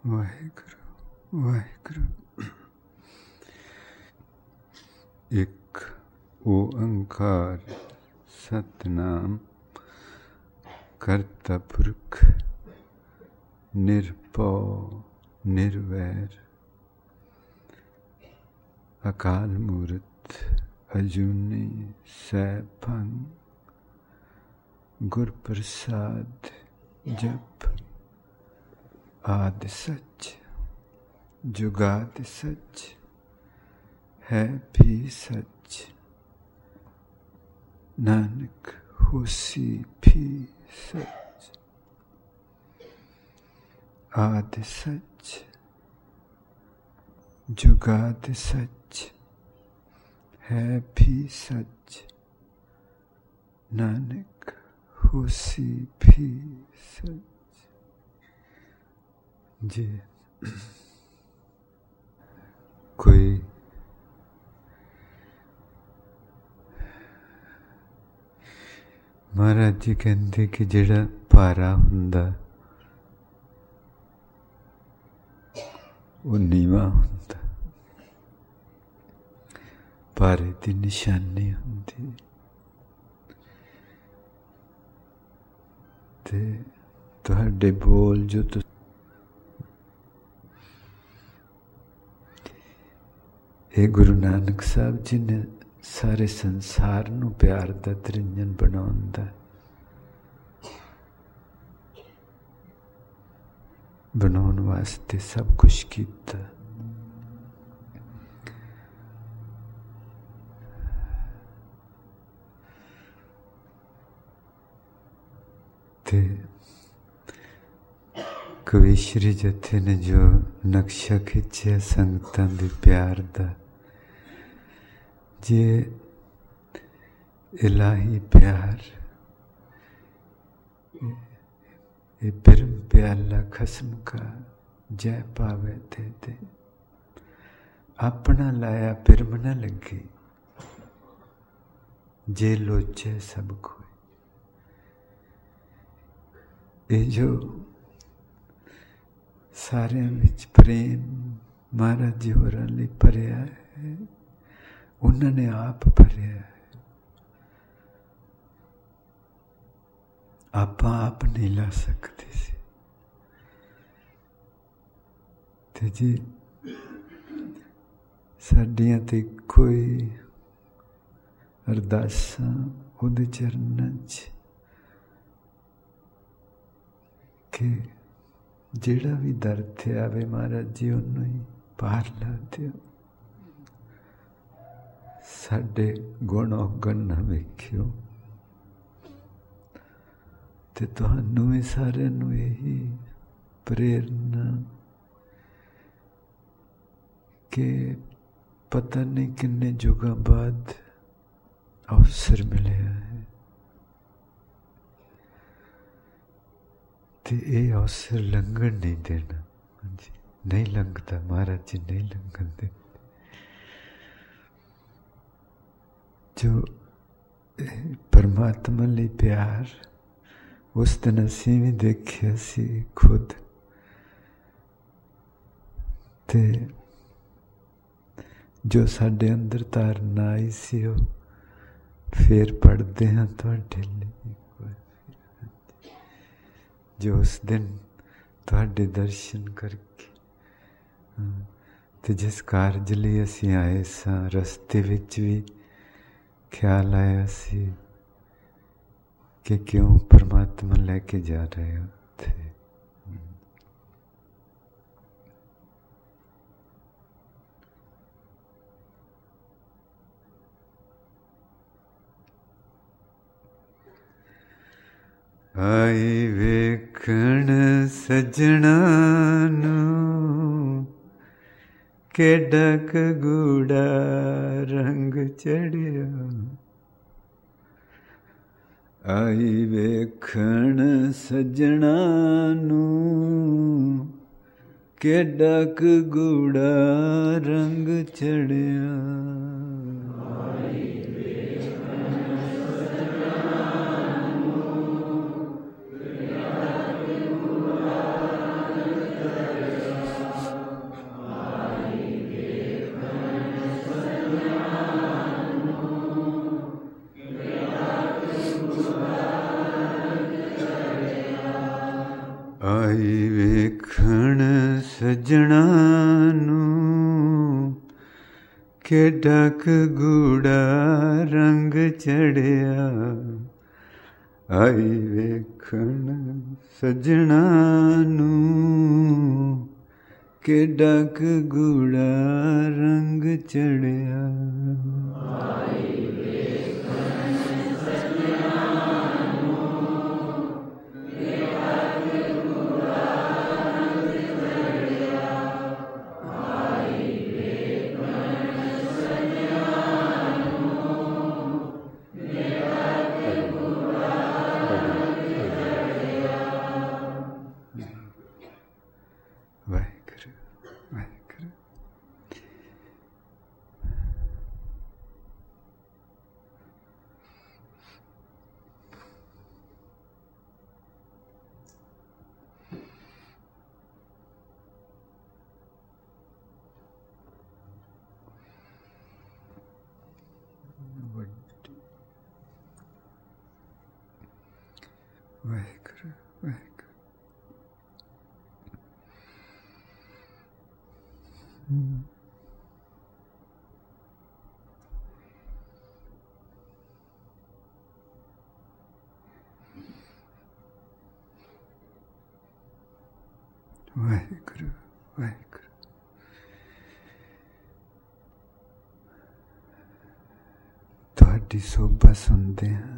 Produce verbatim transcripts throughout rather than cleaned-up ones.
ਵਾਹਿਗੁਰੂ ਵਾਹਿਗੁਰੂ। ਇੱਕ ਓੰਕਾਰ ਸਤਿਨਾਮ ਕਰਤਾ ਪੁਰਖ ਨਿਰਭਉ ਨਿਰਵੈਰ ਅਕਾਲ ਮੂਰਤ ਅਜੂਨੀ ਸੈਭੰ ਗੁਰ ਪ੍ਰਸਾਦ ਜਪ ਆਦਿ ਸੱਚ ਜੁਗਾਦਿ ਸੱਚ ਹੈ ਵੀ ਸੱਚ ਨਾਨਕ ਹੋਸੀ ਵੀ ਸੱਚ ਆਦਿ ਸੱਚ ਜੁਗਾਦਿ ਸੱਚ ਹੈ ਵੀ ਸੱਚ ਨਾਨਕ ਹੋਸੀ ਵੀ ਸੱਚ। ਜੀ ਕੋਈ ਮਹਾਰਾਜ ਜੀ ਕਹਿੰਦੇ ਕਿ ਜਿਹੜਾ ਭਾਰਾ ਹੁੰਦਾ ਉਹ ਨੀਵਾਂ ਹੁੰਦਾ, ਭਾਰੇ ਦੀ ਨਿਸ਼ਾਨੀ ਹੁੰਦੀ। ਤੇ ਤੁਹਾਡੇ ਬੋਲ ਜੋ ਤੁਸੀਂ ਇਹ ਗੁਰੂ ਨਾਨਕ ਸਾਹਿਬ ਜੀ ਨੇ ਸਾਰੇ ਸੰਸਾਰ ਨੂੰ ਪਿਆਰ ਦਾ ਤ੍ਰਿੰਜਣ ਬਣਾਉਣ ਦਾ ਬਣਾਉਣ ਵਾਸਤੇ ਸਭ ਕੁਛ ਕੀਤਾ। ਤੇ ਕਵੀਸ਼ਰੀ ਜਥੇ ਨੇ ਜੋ ਨਕਸ਼ਾ ਖਿੱਚਿਆ ਸੰਗਤਾਂ ਦੇ ਪਿਆਰ ਦਾ, ਜੇ ਇਲਾਹੀ ਪਿਆਰ ਇਹ ਬਿਰਮ ਪਿਆਲਾ ਖਸਮ ਕਾ ਜੈ ਪਾਵੇ ਤੇ ਤੇ ਆਪਣਾ ਲਾਇਆ ਬਿਰਮ ਨਾ ਲੱਗੇ, ਜੇ ਲੋਚੇ ਸਭ ਕੋਈ। ਇਹ ਜੋ ਸਾਰਿਆਂ ਵਿੱਚ ਪ੍ਰੇਮ ਮਹਾਰਾਜ ਜੀ ਹੋਰਾਂ ਲਈ ਭਰਿਆ ਹੈ, ਉਹਨਾਂ ਨੇ ਆਪ ਭਰਿਆ ਹੈ। ਆਪਾਂ ਆਪ ਨਹੀਂ ਲਾ ਸਕਦੇ ਸੀ। ਤੇ ਜੀ ਸਾਡੀਆਂ ਤੇ ਕੋਈ ਅਰਦਾਸਾਂ ਉਹਦੇ ਚਰਨਾਂ 'ਚ ਕਿ ਜਿਹੜਾ ਵੀ ਦਰ 'ਤੇ ਆਵੇ ਮਹਾਰਾਜ ਜੀ ਉਹਨੂੰ ਹੀ ਪਾਰ ਲਾ ਦਿਓ। ਸਾਡੇ ਗੁਣ ਔਗਣ ਨਾ ਵੇਖਿਓ। ਤੇ ਤੁਹਾਨੂੰ ਵੀ ਸਾਰਿਆਂ ਨੂੰ ਇਹੀ ਪ੍ਰੇਰਨਾ ਕਿ ਪਤਾ ਨਹੀਂ ਕਿੰਨੇ ਯੁੱਗਾਂ ਬਾਅਦ ਅਵਸਰ ਮਿਲਿਆ ਹੈ ਤੇ ਇਹ ਅਵਸਰ ਲੰਘਣ ਨਹੀਂ ਦੇਣਾ। ਹਾਂਜੀ, ਨਹੀਂ ਲੰਘਦਾ, ਮਹਾਰਾਜ ਜੀ ਨਹੀਂ ਲੰਘਣ ਦੇ। ਜੋ ਪਰਮਾਤਮਾ ਲਈ ਪਿਆਰ ਉਸ ਦਿਨ ਅਸੀਂ ਵੀ ਦੇਖਿਆ ਸੀ ਖੁਦ। ਤੇ ਜੋ ਸਾਡੇ ਅੰਦਰ ਧਾਰਨਾ ਆਈ ਸੀ ਉਹ ਫੇਰ ਪੜ੍ਹਦੇ ਹਾਂ ਤੁਹਾਡੇ ਲਈ। ਜੋ ਉਸ ਦਿਨ ਤੁਹਾਡੇ ਦਰਸ਼ਨ ਕਰਕੇ ਤੇ ਜਿਸ ਕਾਰਜ ਲਈ ਅਸੀਂ ਆਏ ਸਾਂ, ਰਸਤੇ ਵਿੱਚ ਵੀ ਖਿਆਲ ਆਇਆ ਸੀ ਕਿ ਕਿਉਂ ਪਰਮਾਤਮਾ ਲੈ ਕੇ ਜਾ ਰਹੇ ਹੋ ਉੱਥੇ। ਆਈ ਵੇਖਣ ਸੱਜਣਾ ਨੂੰ ਕਿੱਡਾ ਕੁ ਗੂੜਾ ਰੰਗ ਚੜਿਆ। ਆਈ ਵੇਖਣ ਸੱਜਣਾ ਨੂੰ ਕਿੱਡਾ ਕੁ ਗੂੜਾ ਰੰਗ ਚੜਿਆ। ਵੇਖਣ ਸਜਣਾ ਨੂੰ ਕਿੱਡਾ ਕੁ ਗੂੜਾ ਰੰਗ ਚੜਿਆ। ਆਈ ਵੇਖਣ ਸਜਣਾ ਨੂੰ ਕਿੱਡਾ ਕੁ ਗੂੜਾ ਰੰਗ ਚੜਿਆ। ਆਈ ਵੇਖਣ ਸਜਣਾ ਨੂੰ ਕਿੱਡਾ ਕੁ ਗੂੜਾ ਰੰਗ ਚੜਿਆ। ਆਈ ਵੇਖਣ ਸਜਣਾ ਨੂੰ ਕਿੱਡਾ ਕੁ ਗੂੜਾ ਰੰਗ ਚੜਿਆ। ਵਾਹਿਗੁਰੂ ਵਾਹਿਗੁਰੂ। ਵਾਹਿਗੁਰੂ ਵਾਹਿਗੁਰੂ। ਵਾਹਿਗੁਰੂ ਵਾਹਿਗੁਰੂ। ਤੁਹਾਡੀ ਸੋਭਾ ਸੁਣਦੇ ਹਾਂ।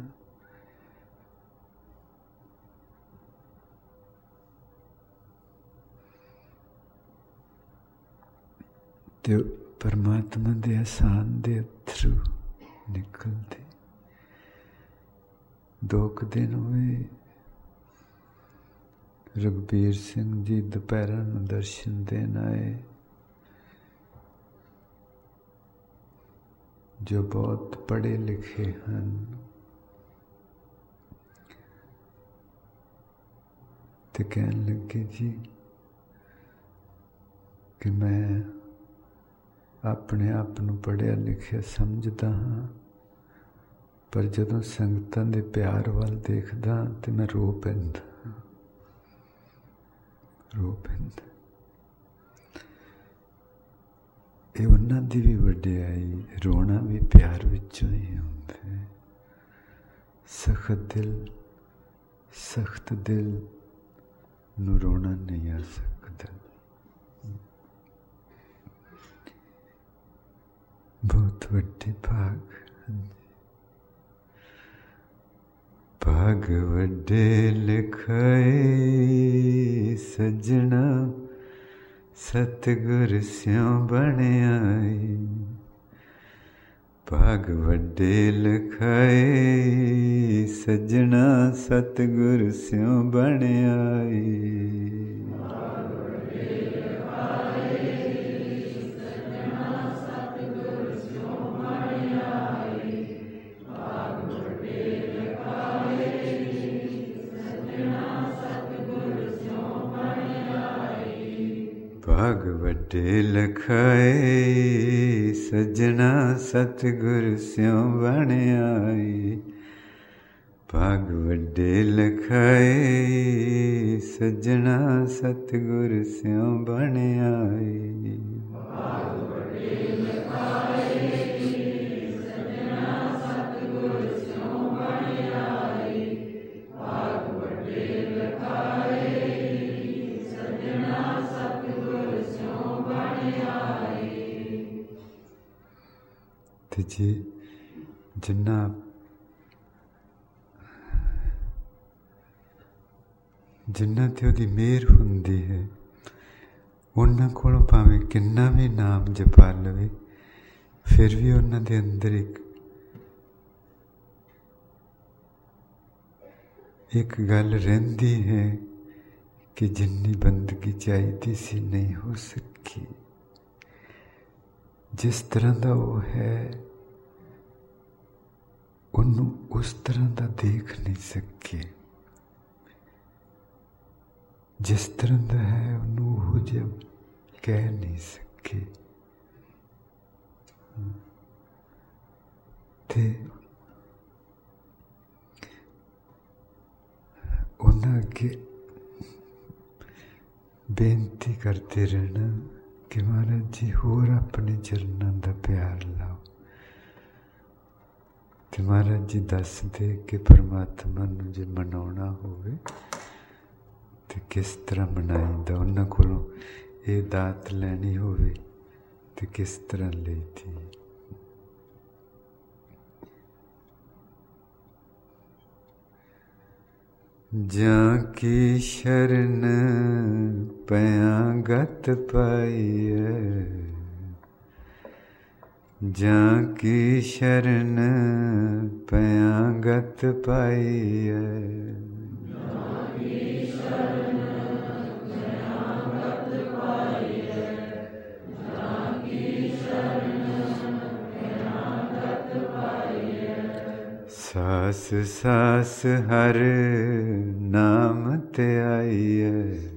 ਤੇ ਪਰਮਾਤਮਾ ਦੇ ਅਹਿਸਾਨ ਦੇ ਅਥਰੂ ਨਿਕਲਦੇ। ਦੋ ਕੁ ਦਿਨ ਹੋਏ ਰਘਬੀਰ ਸਿੰਘ ਜੀ ਦੁਪਹਿਰਾਂ ਨੂੰ ਦਰਸ਼ਨ ਦੇਣ ਆਏ, ਜੋ ਬਹੁਤ ਪੜ੍ਹੇ ਲਿਖੇ ਹਨ। ਤੇ ਕਹਿਣ ਲੱਗੇ ਜੀ ਕਿ ਮੈਂ ਆਪਣੇ ਆਪ ਨੂੰ ਪੜ੍ਹਿਆ ਲਿਖਿਆ ਸਮਝਦਾ ਹਾਂ, ਪਰ ਜਦੋਂ ਸੰਗਤਾਂ ਦੇ ਪਿਆਰ ਵੱਲ ਦੇਖਦਾ ਤੇ ਮੈਂ ਰੋ ਪੈਂਦਾ ਰੋ ਪੈਂਦਾ। ਇਹ ਉਹਨਾਂ ਦੀ ਵੀ ਵਡਿਆਈ, ਰੋਣਾ ਵੀ ਪਿਆਰ ਵਿੱਚੋਂ ਹੀ ਹੁੰਦਾ ਹੈ। ਸਖਤ ਦਿਲ ਸਖਤ ਦਿਲ ਨੂੰ ਰੋਣਾ ਨਹੀਂ ਆ ਸਕਦਾ। ਬਹੁਤ ਵੱਡੇ ਭਾਗ, ਭਾਗ ਵੱਡੇ ਲਿਖਾਏ ਸਜਣਾ ਸਤਿਗੁਰ ਸਿਉ ਬਣਾਈ। ਭਾਗ ਵੱਡੇ ਲਿਖਾਏ ਸਜਣਾ ਸਤਿਗੁਰ ਸਿਉ ਬਣਾਈ। ਭਾਗ ਵੱਡੇ ਲਿਖਾਏ ਸਜਣਾ ਸਤਿਗੁਰ ਸਿਉ ਬਣਾਈ। ਭਾਗ ਵੱਡੇ ਲਿਖਾਏ ਸਜਣਾ ਸਤਿਗੁਰ ਸਿਉ ਬਣਾਈ। ਭਾਗ ਵੱਡੇ ਲਿਖਾਏ ਸਜਣਾ ਸਤਿਗੁਰ ਸਿਉ ਬਣਾਈ। ਭਾਗ ਵੱਡੇ ਲਿਖਾਏ ਸਜਣਾ ਸਤਿਗੁਰ ਸਿਉ ਬਣਾਈ। ਤੇ ਜੀ ਜਿੰਨਾ ਜਿੰਨਾ ਤੇ ਉਹਦੀ ਮਿਹਰ ਹੁੰਦੀ ਹੈ, ਉਹਨਾਂ ਕੋਲੋਂ ਭਾਵੇਂ ਕਿੰਨਾ ਵੀ ਨਾਮ ਜਪਾ ਲਵੇ, ਫਿਰ ਵੀ ਉਹਨਾਂ ਦੇ ਅੰਦਰ ਇੱਕ ਇੱਕ ਗੱਲ ਰਹਿੰਦੀ ਹੈ ਕਿ ਜਿੰਨੀ ਬੰਦਗੀ ਚਾਹੀਦੀ ਸੀ ਨਹੀਂ ਹੋ ਸਕੀ। ਜਿਸ ਤਰ੍ਹਾਂ ਦਾ ਉਹ ਹੈ, ਉਹਨੂੰ ਉਸ ਤਰ੍ਹਾਂ ਦਾ ਦੇਖ ਨਹੀਂ ਸਕੇ। ਜਿਸ ਤਰ੍ਹਾਂ ਦਾ ਹੈ ਉਹਨੂੰ ਉਹ ਜਿਹਾ ਕਹਿ ਨਹੀਂ ਸਕੇ। ਤੇ ਉਹਨਾਂ ਅੱਗੇ बेनती करते रहना कि महाराज जी होर अपने चरणों का प्यार लाओ। तो महाराज जी दस दे कि परमात्मा नूं जे मनाउणा होवे तो किस तरह मनाईंदा, उन्हां कोलों ये दात लैनी होवे तो किस तरह लईदी। जां की शरण पयां गत पाईए, जां की शरण पयां गत पाईए, सास सास हर नाम ते आईए,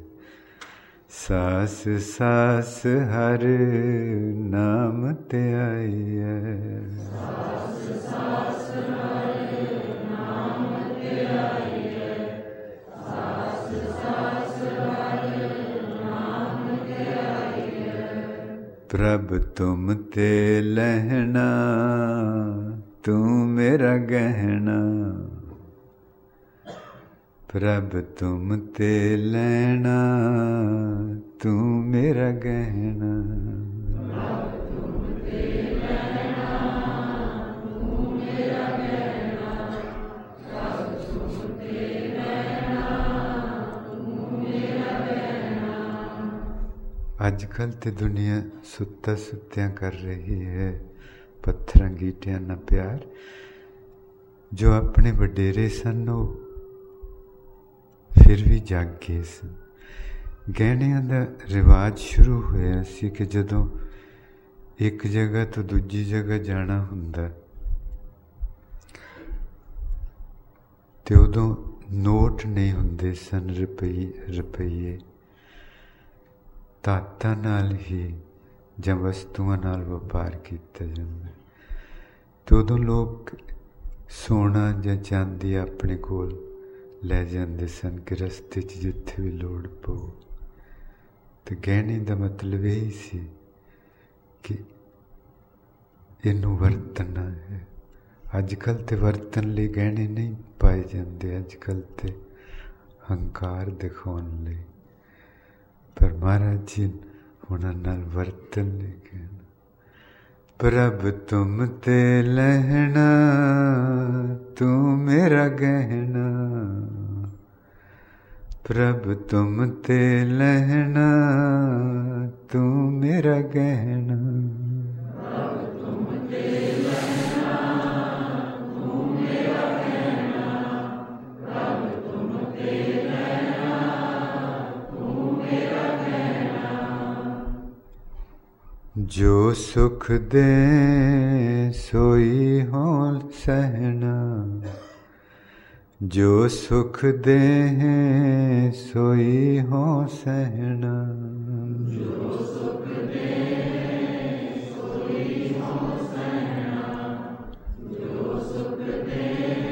सास सास हर नाम ते आईए, सास सास हर नाम ते आईए, सास सास हर नाम ते आईए। प्रभ तुम ते लहना तू मेरा गहना, प्रभ तुम ते लेना तू मेरा गहना, प्रभ तुम ते लेना तू मेरा गहना, प्रभ तुम ते लेना तू मेरा गहना। आजकल ते दुनिया सुत्ता सुत्तियां कर रही है, पत्थर अंगीठियां ना प्यार। जो अपने वडेरे सन वो फिर भी जागे सन। गहणियां दा रिवाज शुरू होया सी कि जदों एक जगह तो दूजी जगह जाना हुंदा ते उदों नोट नहीं हुंदे सन, रुपये रुपये धातां नाल ही जां वस्तुआं नाल व्यापार किया जाता। तो उदों लोग सोना जां चांदी अपने कोल लै जाते सन कि रस्ते च जिथे भी लोड़ पो। तो गहने का मतलब यही सी कि इनू वरतना है। अजकल तो वरतन लिए गहने नहीं पाए जाते, अजकल तो हंकार दिखाने लई, पर महाराज जी उन्हां नाल वरतन ले गए। प्रभ तुम ते लहना तू मेरा गहना, प्रभ तुम ते लहना तू मेरा गहना, प्रभ तुम ते लहना तू मेरा गहना, प्रभ तुम ते लहना तू मेरा गहना। जो सुख दे सोई हो सहना, जो सुख दे सोई हो सहना, जो सुख दे सोई हो सहना, जो सुख दे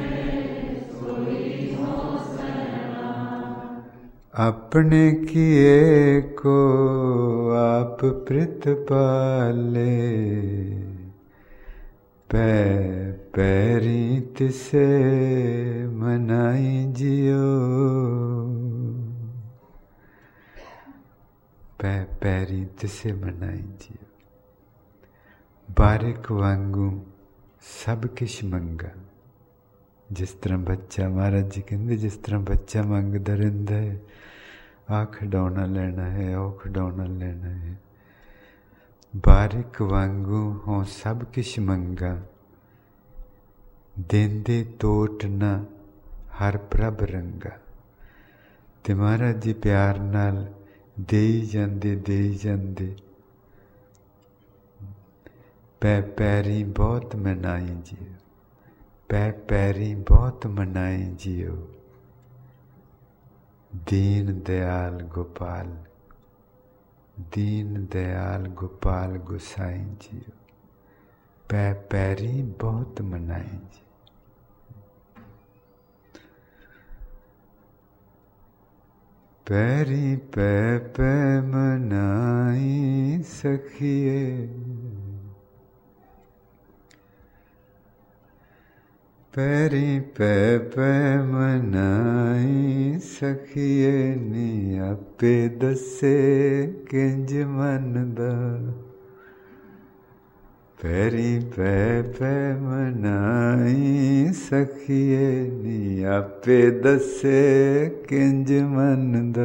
सोई हो सहना। अपने किए को आप प्रतिपाले, पै पैरी तिसे मनाई जियो, पै पैरी तिसे मनाई जियो। बारिक वांगू सब किश मंगा। जिस तरह बच्चा, महाराज जी कहते जिस तरह बच्चा मंगदा रहिंदा है, आ खिडौना लेना है, ओ खिडौना लेना है। बारिक वांगू हों सब किश मंगा, देंदे तोट ना हर प्रभ रंगा। ते महाराज जी प्यार नाल देई जांदे देई जांदे, पै पैरी बहुत मनाई जियो, पै पैरी बहुत मनाई जियो। दीन दयाल गोपाल, दीन दयाल गोपाल गोसाई जियो, पै पैरी बहुत मनाई जी। पैरी पै पै मनाई सखिए, पैरी पै पै मनाई सखिए, नी आपे दसे किंज मन दा। पैरी पै पै मनाई सखिए, नी आपे दसे किंज मन दा।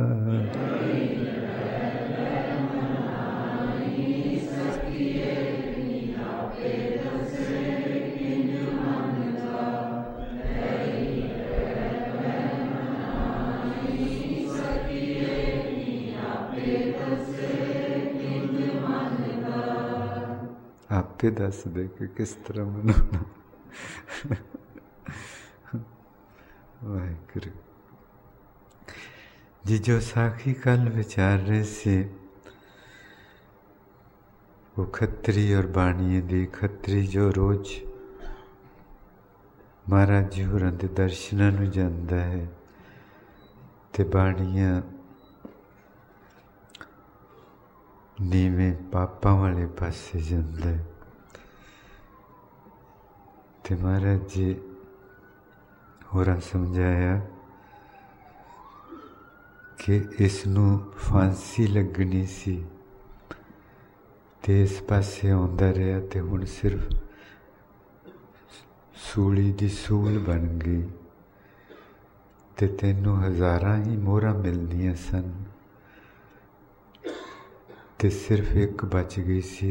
आपे दस दे कि किस तरह मनाना। वाहिगुरु जी, जो साखी कल विचार रहे से वो खत्री और बाणीए दी। खत्री जो रोज महाराज जी होरां दे दर्शनां नूं जांदा है ते बाणीआं नीवें पापां वाले पासे जांदा है। ते महाराज जी होरां समझाया कि इसनूं फांसी लगनी सी ते इस पासे आउंदा रहा ते हुण सिर्फ सूली दी सूल बन गई ते तैनूं हज़ारां ही मोहरां मिलदियां सन ते सिर्फ एक बच गई सी।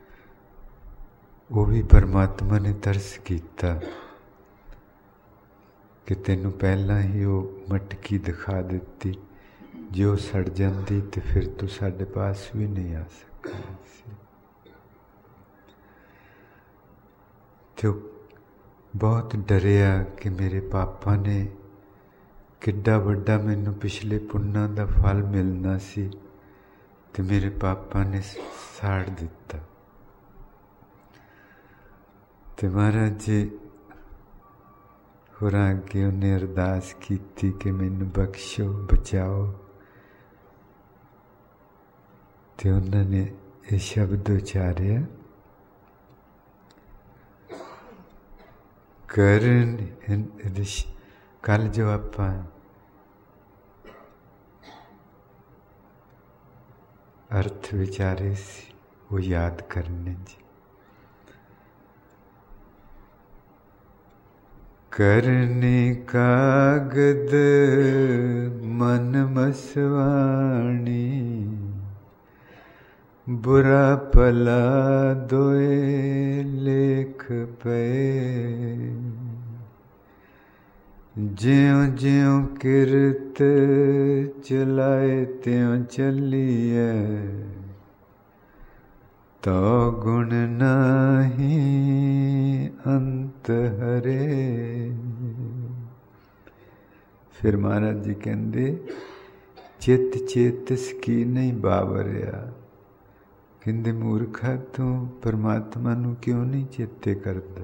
वो भी परमात्मा ने तरस कीता कि तैनूं पहलां ही वो मटकी दिखा दित्ती, जो सड़ जाती तो फिर तू साडे पास भी नहीं आ सकता सी। तो बहुत डरिया कि मेरे पापा ने किड्डा वड्डा मैनूं पिछले पुन्नां दा फल मिलना सी ते मेरे पापा ने साड़ दिता। ते महाराज जी होरां अगे उन्हें अरदास कीती कि मैनूं बख्शो, बचाओ। ते उन्होंने ये शब्द उचारिया, करन। कल जो आपां अर्थ विचारे सी वो याद करने जी। करने कागद मन मसवाणी, बुरा भला दोए लेख पे। ज्यों ज्यों किरत चलाए त्यों चलिए, तो गुण नाही अंत हरे। फिर महाराज जी कहते चित चेतस की नहीं बावरिया। कहते मूर्खा तू परमात्मा नू क्यों नहीं चेते करदा।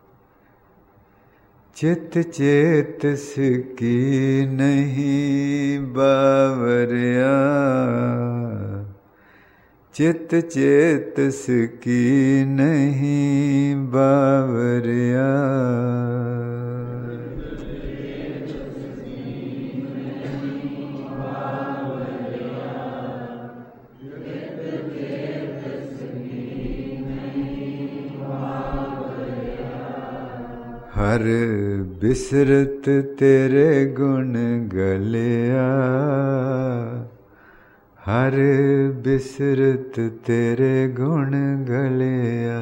चित चेतस की नहीं बावरिया, चित चेतस की नहीं बावरिया। हर बिसरत तेरे गुण गलिया, हर बिसरत तेरे गुण गलिया।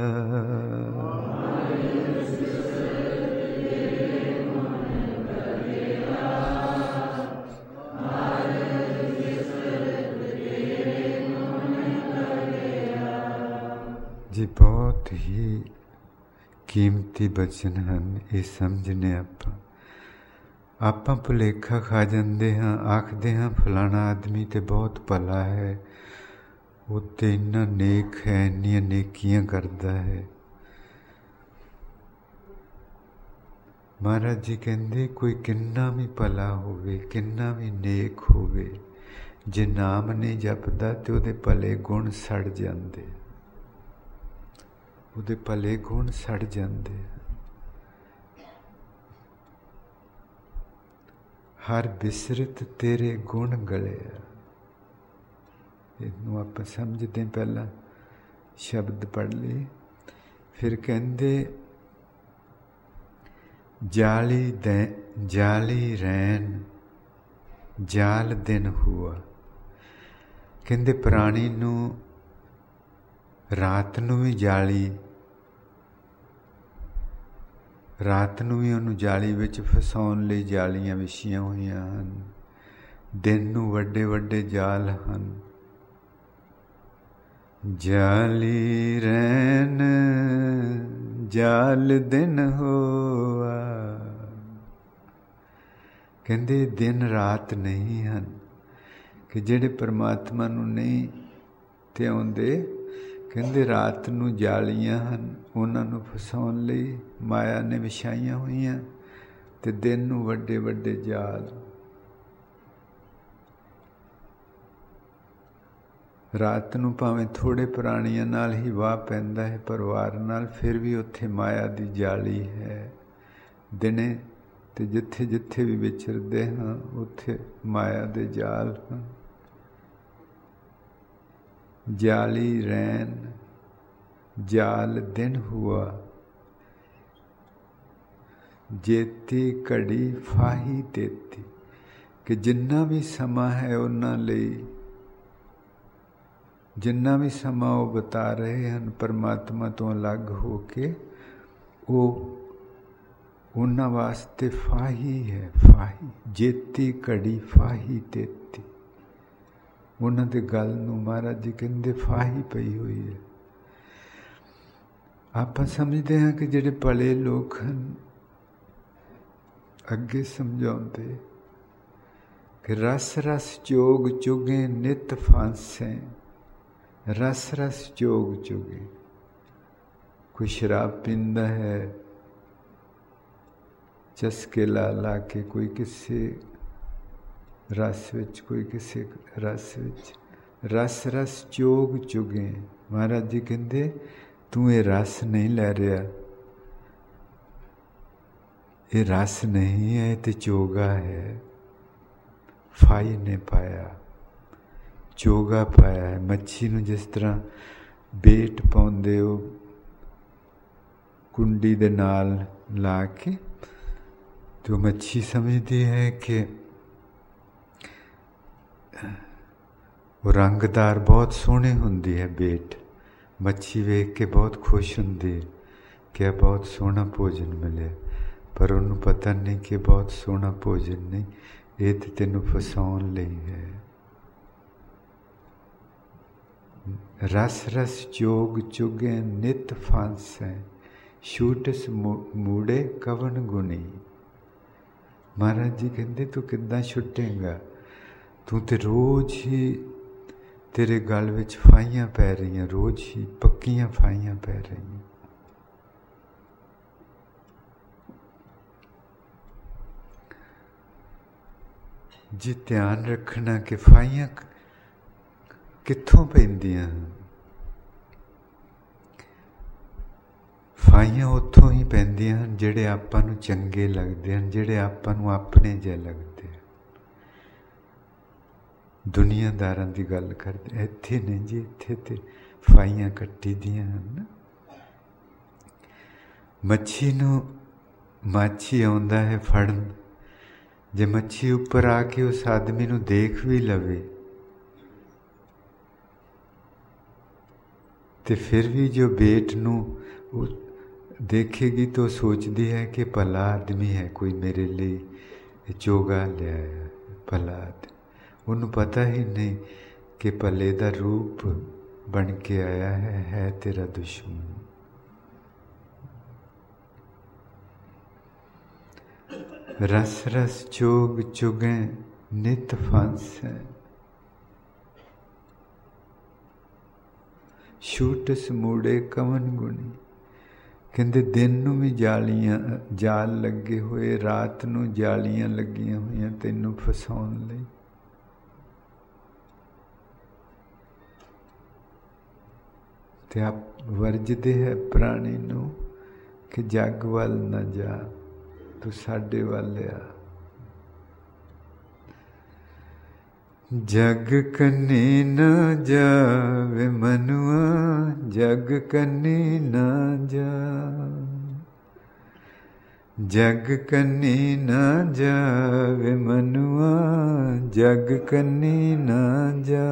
जी बहुत ही कीमती बचन हैं। ये समझने आप आपां भुलेखा खा जाते हाँ, आखते हाँ फलाना आदमी तो बहुत भला है, वो तो इन्ना नेक है, इन्नियां नेकियां करता है। महाराज जी कहते कोई किन्ना भी भला होवे, किन्ना भी नेक होवे, जे नाम नहीं जपदा तो उहदे भले गुण सड़ जाते, उहदे भले गुण सड़ जाते। हर बिसरत तेरे गुण गलिया। इनू आप समझते, पहला शब्द पढ़ लिए, फिर कहते जाली दे जाली रैन जाल दिन हुआ। कहते प्राणी नू रात नू भी जाली, रात नू भी उन्होंने जाली विच फसाउण लई जालियां विछीਆਂ होईयां हन, दिन नू वड्डे वड्डे जाल हन। जाली रैन जाल दिन होआ। कहते दिन रात नहीं हैं कि जिहड़े परमात्मा नूं नहीं ध्याउंदे, कहते रात नूं जालियां हन, उन्हां नूं फसाउण लई माया ने विछाईयां होईयां, ते दिन नूं वड्डे वड्डे जाल। रात नूं भावें थोड़े प्राणियां नाल ही वाह पैंदा है परिवार नाल, फिर भी उत्थे माया दी जाली है। दिने ते जिथे जिथे भी विचरदे हाँ उत्थे माया दे जाल हाँ। जाली रैन जाल दिन हुआ, जेती घड़ी फाही देती। कि जिन्ना भी समा है उन्हां लई, जिन्ना भी समा वो बता रहे हैं परमात्मा तो अलग हो के, वो उन्हां वास्ते फाही है। फाही जेती घड़ी फाही देती। उन्हां दे गल नूं महाराज जी कहते फाही पई हुई है। आप समझते हैं कि जिहड़े भले लोग हैं, अगे समझाउंदे कि रस रस जोग चुगे नित फांसे। रस रस जोग चुगे, कोई शराब पींदा है चस्के ला ला के, कोई किसी रस विच, कोई किसी रस विच। रस रस जोग चुगे। महाराज जी कहते तू ये रस नहीं लै रहा, ये रस नहीं है, ते चोगा है। फाई ने पाया, चोगा पाया है। मच्छी नूं जिस तरह बेट पाउंदे हो कुंडी दे नाल ला के, तो मच्छी समझती है कि वो रंगदार बहुत सोहनी हुंदी है बेट। मच्छी वेख के बहुत खुश हुंदी है कि बहुत सोहना भोजन मिले, पर उन्होंने पता नहीं कि बहुत सोहना भोजन नहीं, ये तो तेनू फसाउण लई है। रस रस जोग चुगे नित फांसै, छूटस मूड़े कवन गुणी। महाराज जी कहते तू किद्दां छुटेगा, तू तो रोज ही तेरे गल विच फाइयां पै रही, रोज ही पक्कियां फाइयां पै रही। जी ध्यान रखना कि फाइयां कित्थों पैंदियां। फाइयां उत्थों ही पैंदियां हन जिहड़े आपां नूं चंगे लगदे हन, जिहड़े आपां नूं अपने जे लगदे हन। दुनियादारां दी गल करदे, इत्थे नहीं जी, इत्थे ते फाइयां कट्टी दियां हन। मच्छी नूं माछी आउंदा है फड़न, जे मच्छी उपर आके उस आदमी नूं देख भी लवे ते फिर भी जो बेट नूं देखेगी तो सोचती है कि भला आदमी है, कोई मेरे लिए चोगा ले आया, भला आदमी। उन्हें पता ही नहीं कि भले दा रूप बन के आया है, है तेरा दुश्मन। रस रस चोग चुगे नित फांसै, छूटस मूड़े कवन गुणी। ਕਹਿੰਦੇ ਦਿਨ ਨੂੰ ਵੀ ਜਾਲੀਆਂ ਜਾਲ ਲੱਗੇ ਹੋਏ, ਰਾਤ ਨੂੰ ਜਾਲੀਆਂ ਲੱਗੀਆਂ ਹੋਈਆਂ ਤੈਨੂੰ ਫਸਾਉਣ ਲਈ। ਤੇ ਆਪ ਵਰਜਦੇ ਹੈ ਪ੍ਰਾਣੀ ਨੂੰ ਕਿ ਜੱਗ ਵੱਲ ਨਾ ਜਾ, ਤੂੰ ਸਾਡੇ ਵੱਲ ਆ। ਜਗ ਕੰਨੀ ਨਾ ਜਾਵੇ ਮਨੁਆ, ਜਗ ਕੰਨੀ ਨਾ ਜਾ, ਜਗ ਕੰਨੀ ਨਾ ਜਾਵੇ ਮਨੁਆ, ਜਗ ਕੰਨੀ ਨਾ ਜਾ।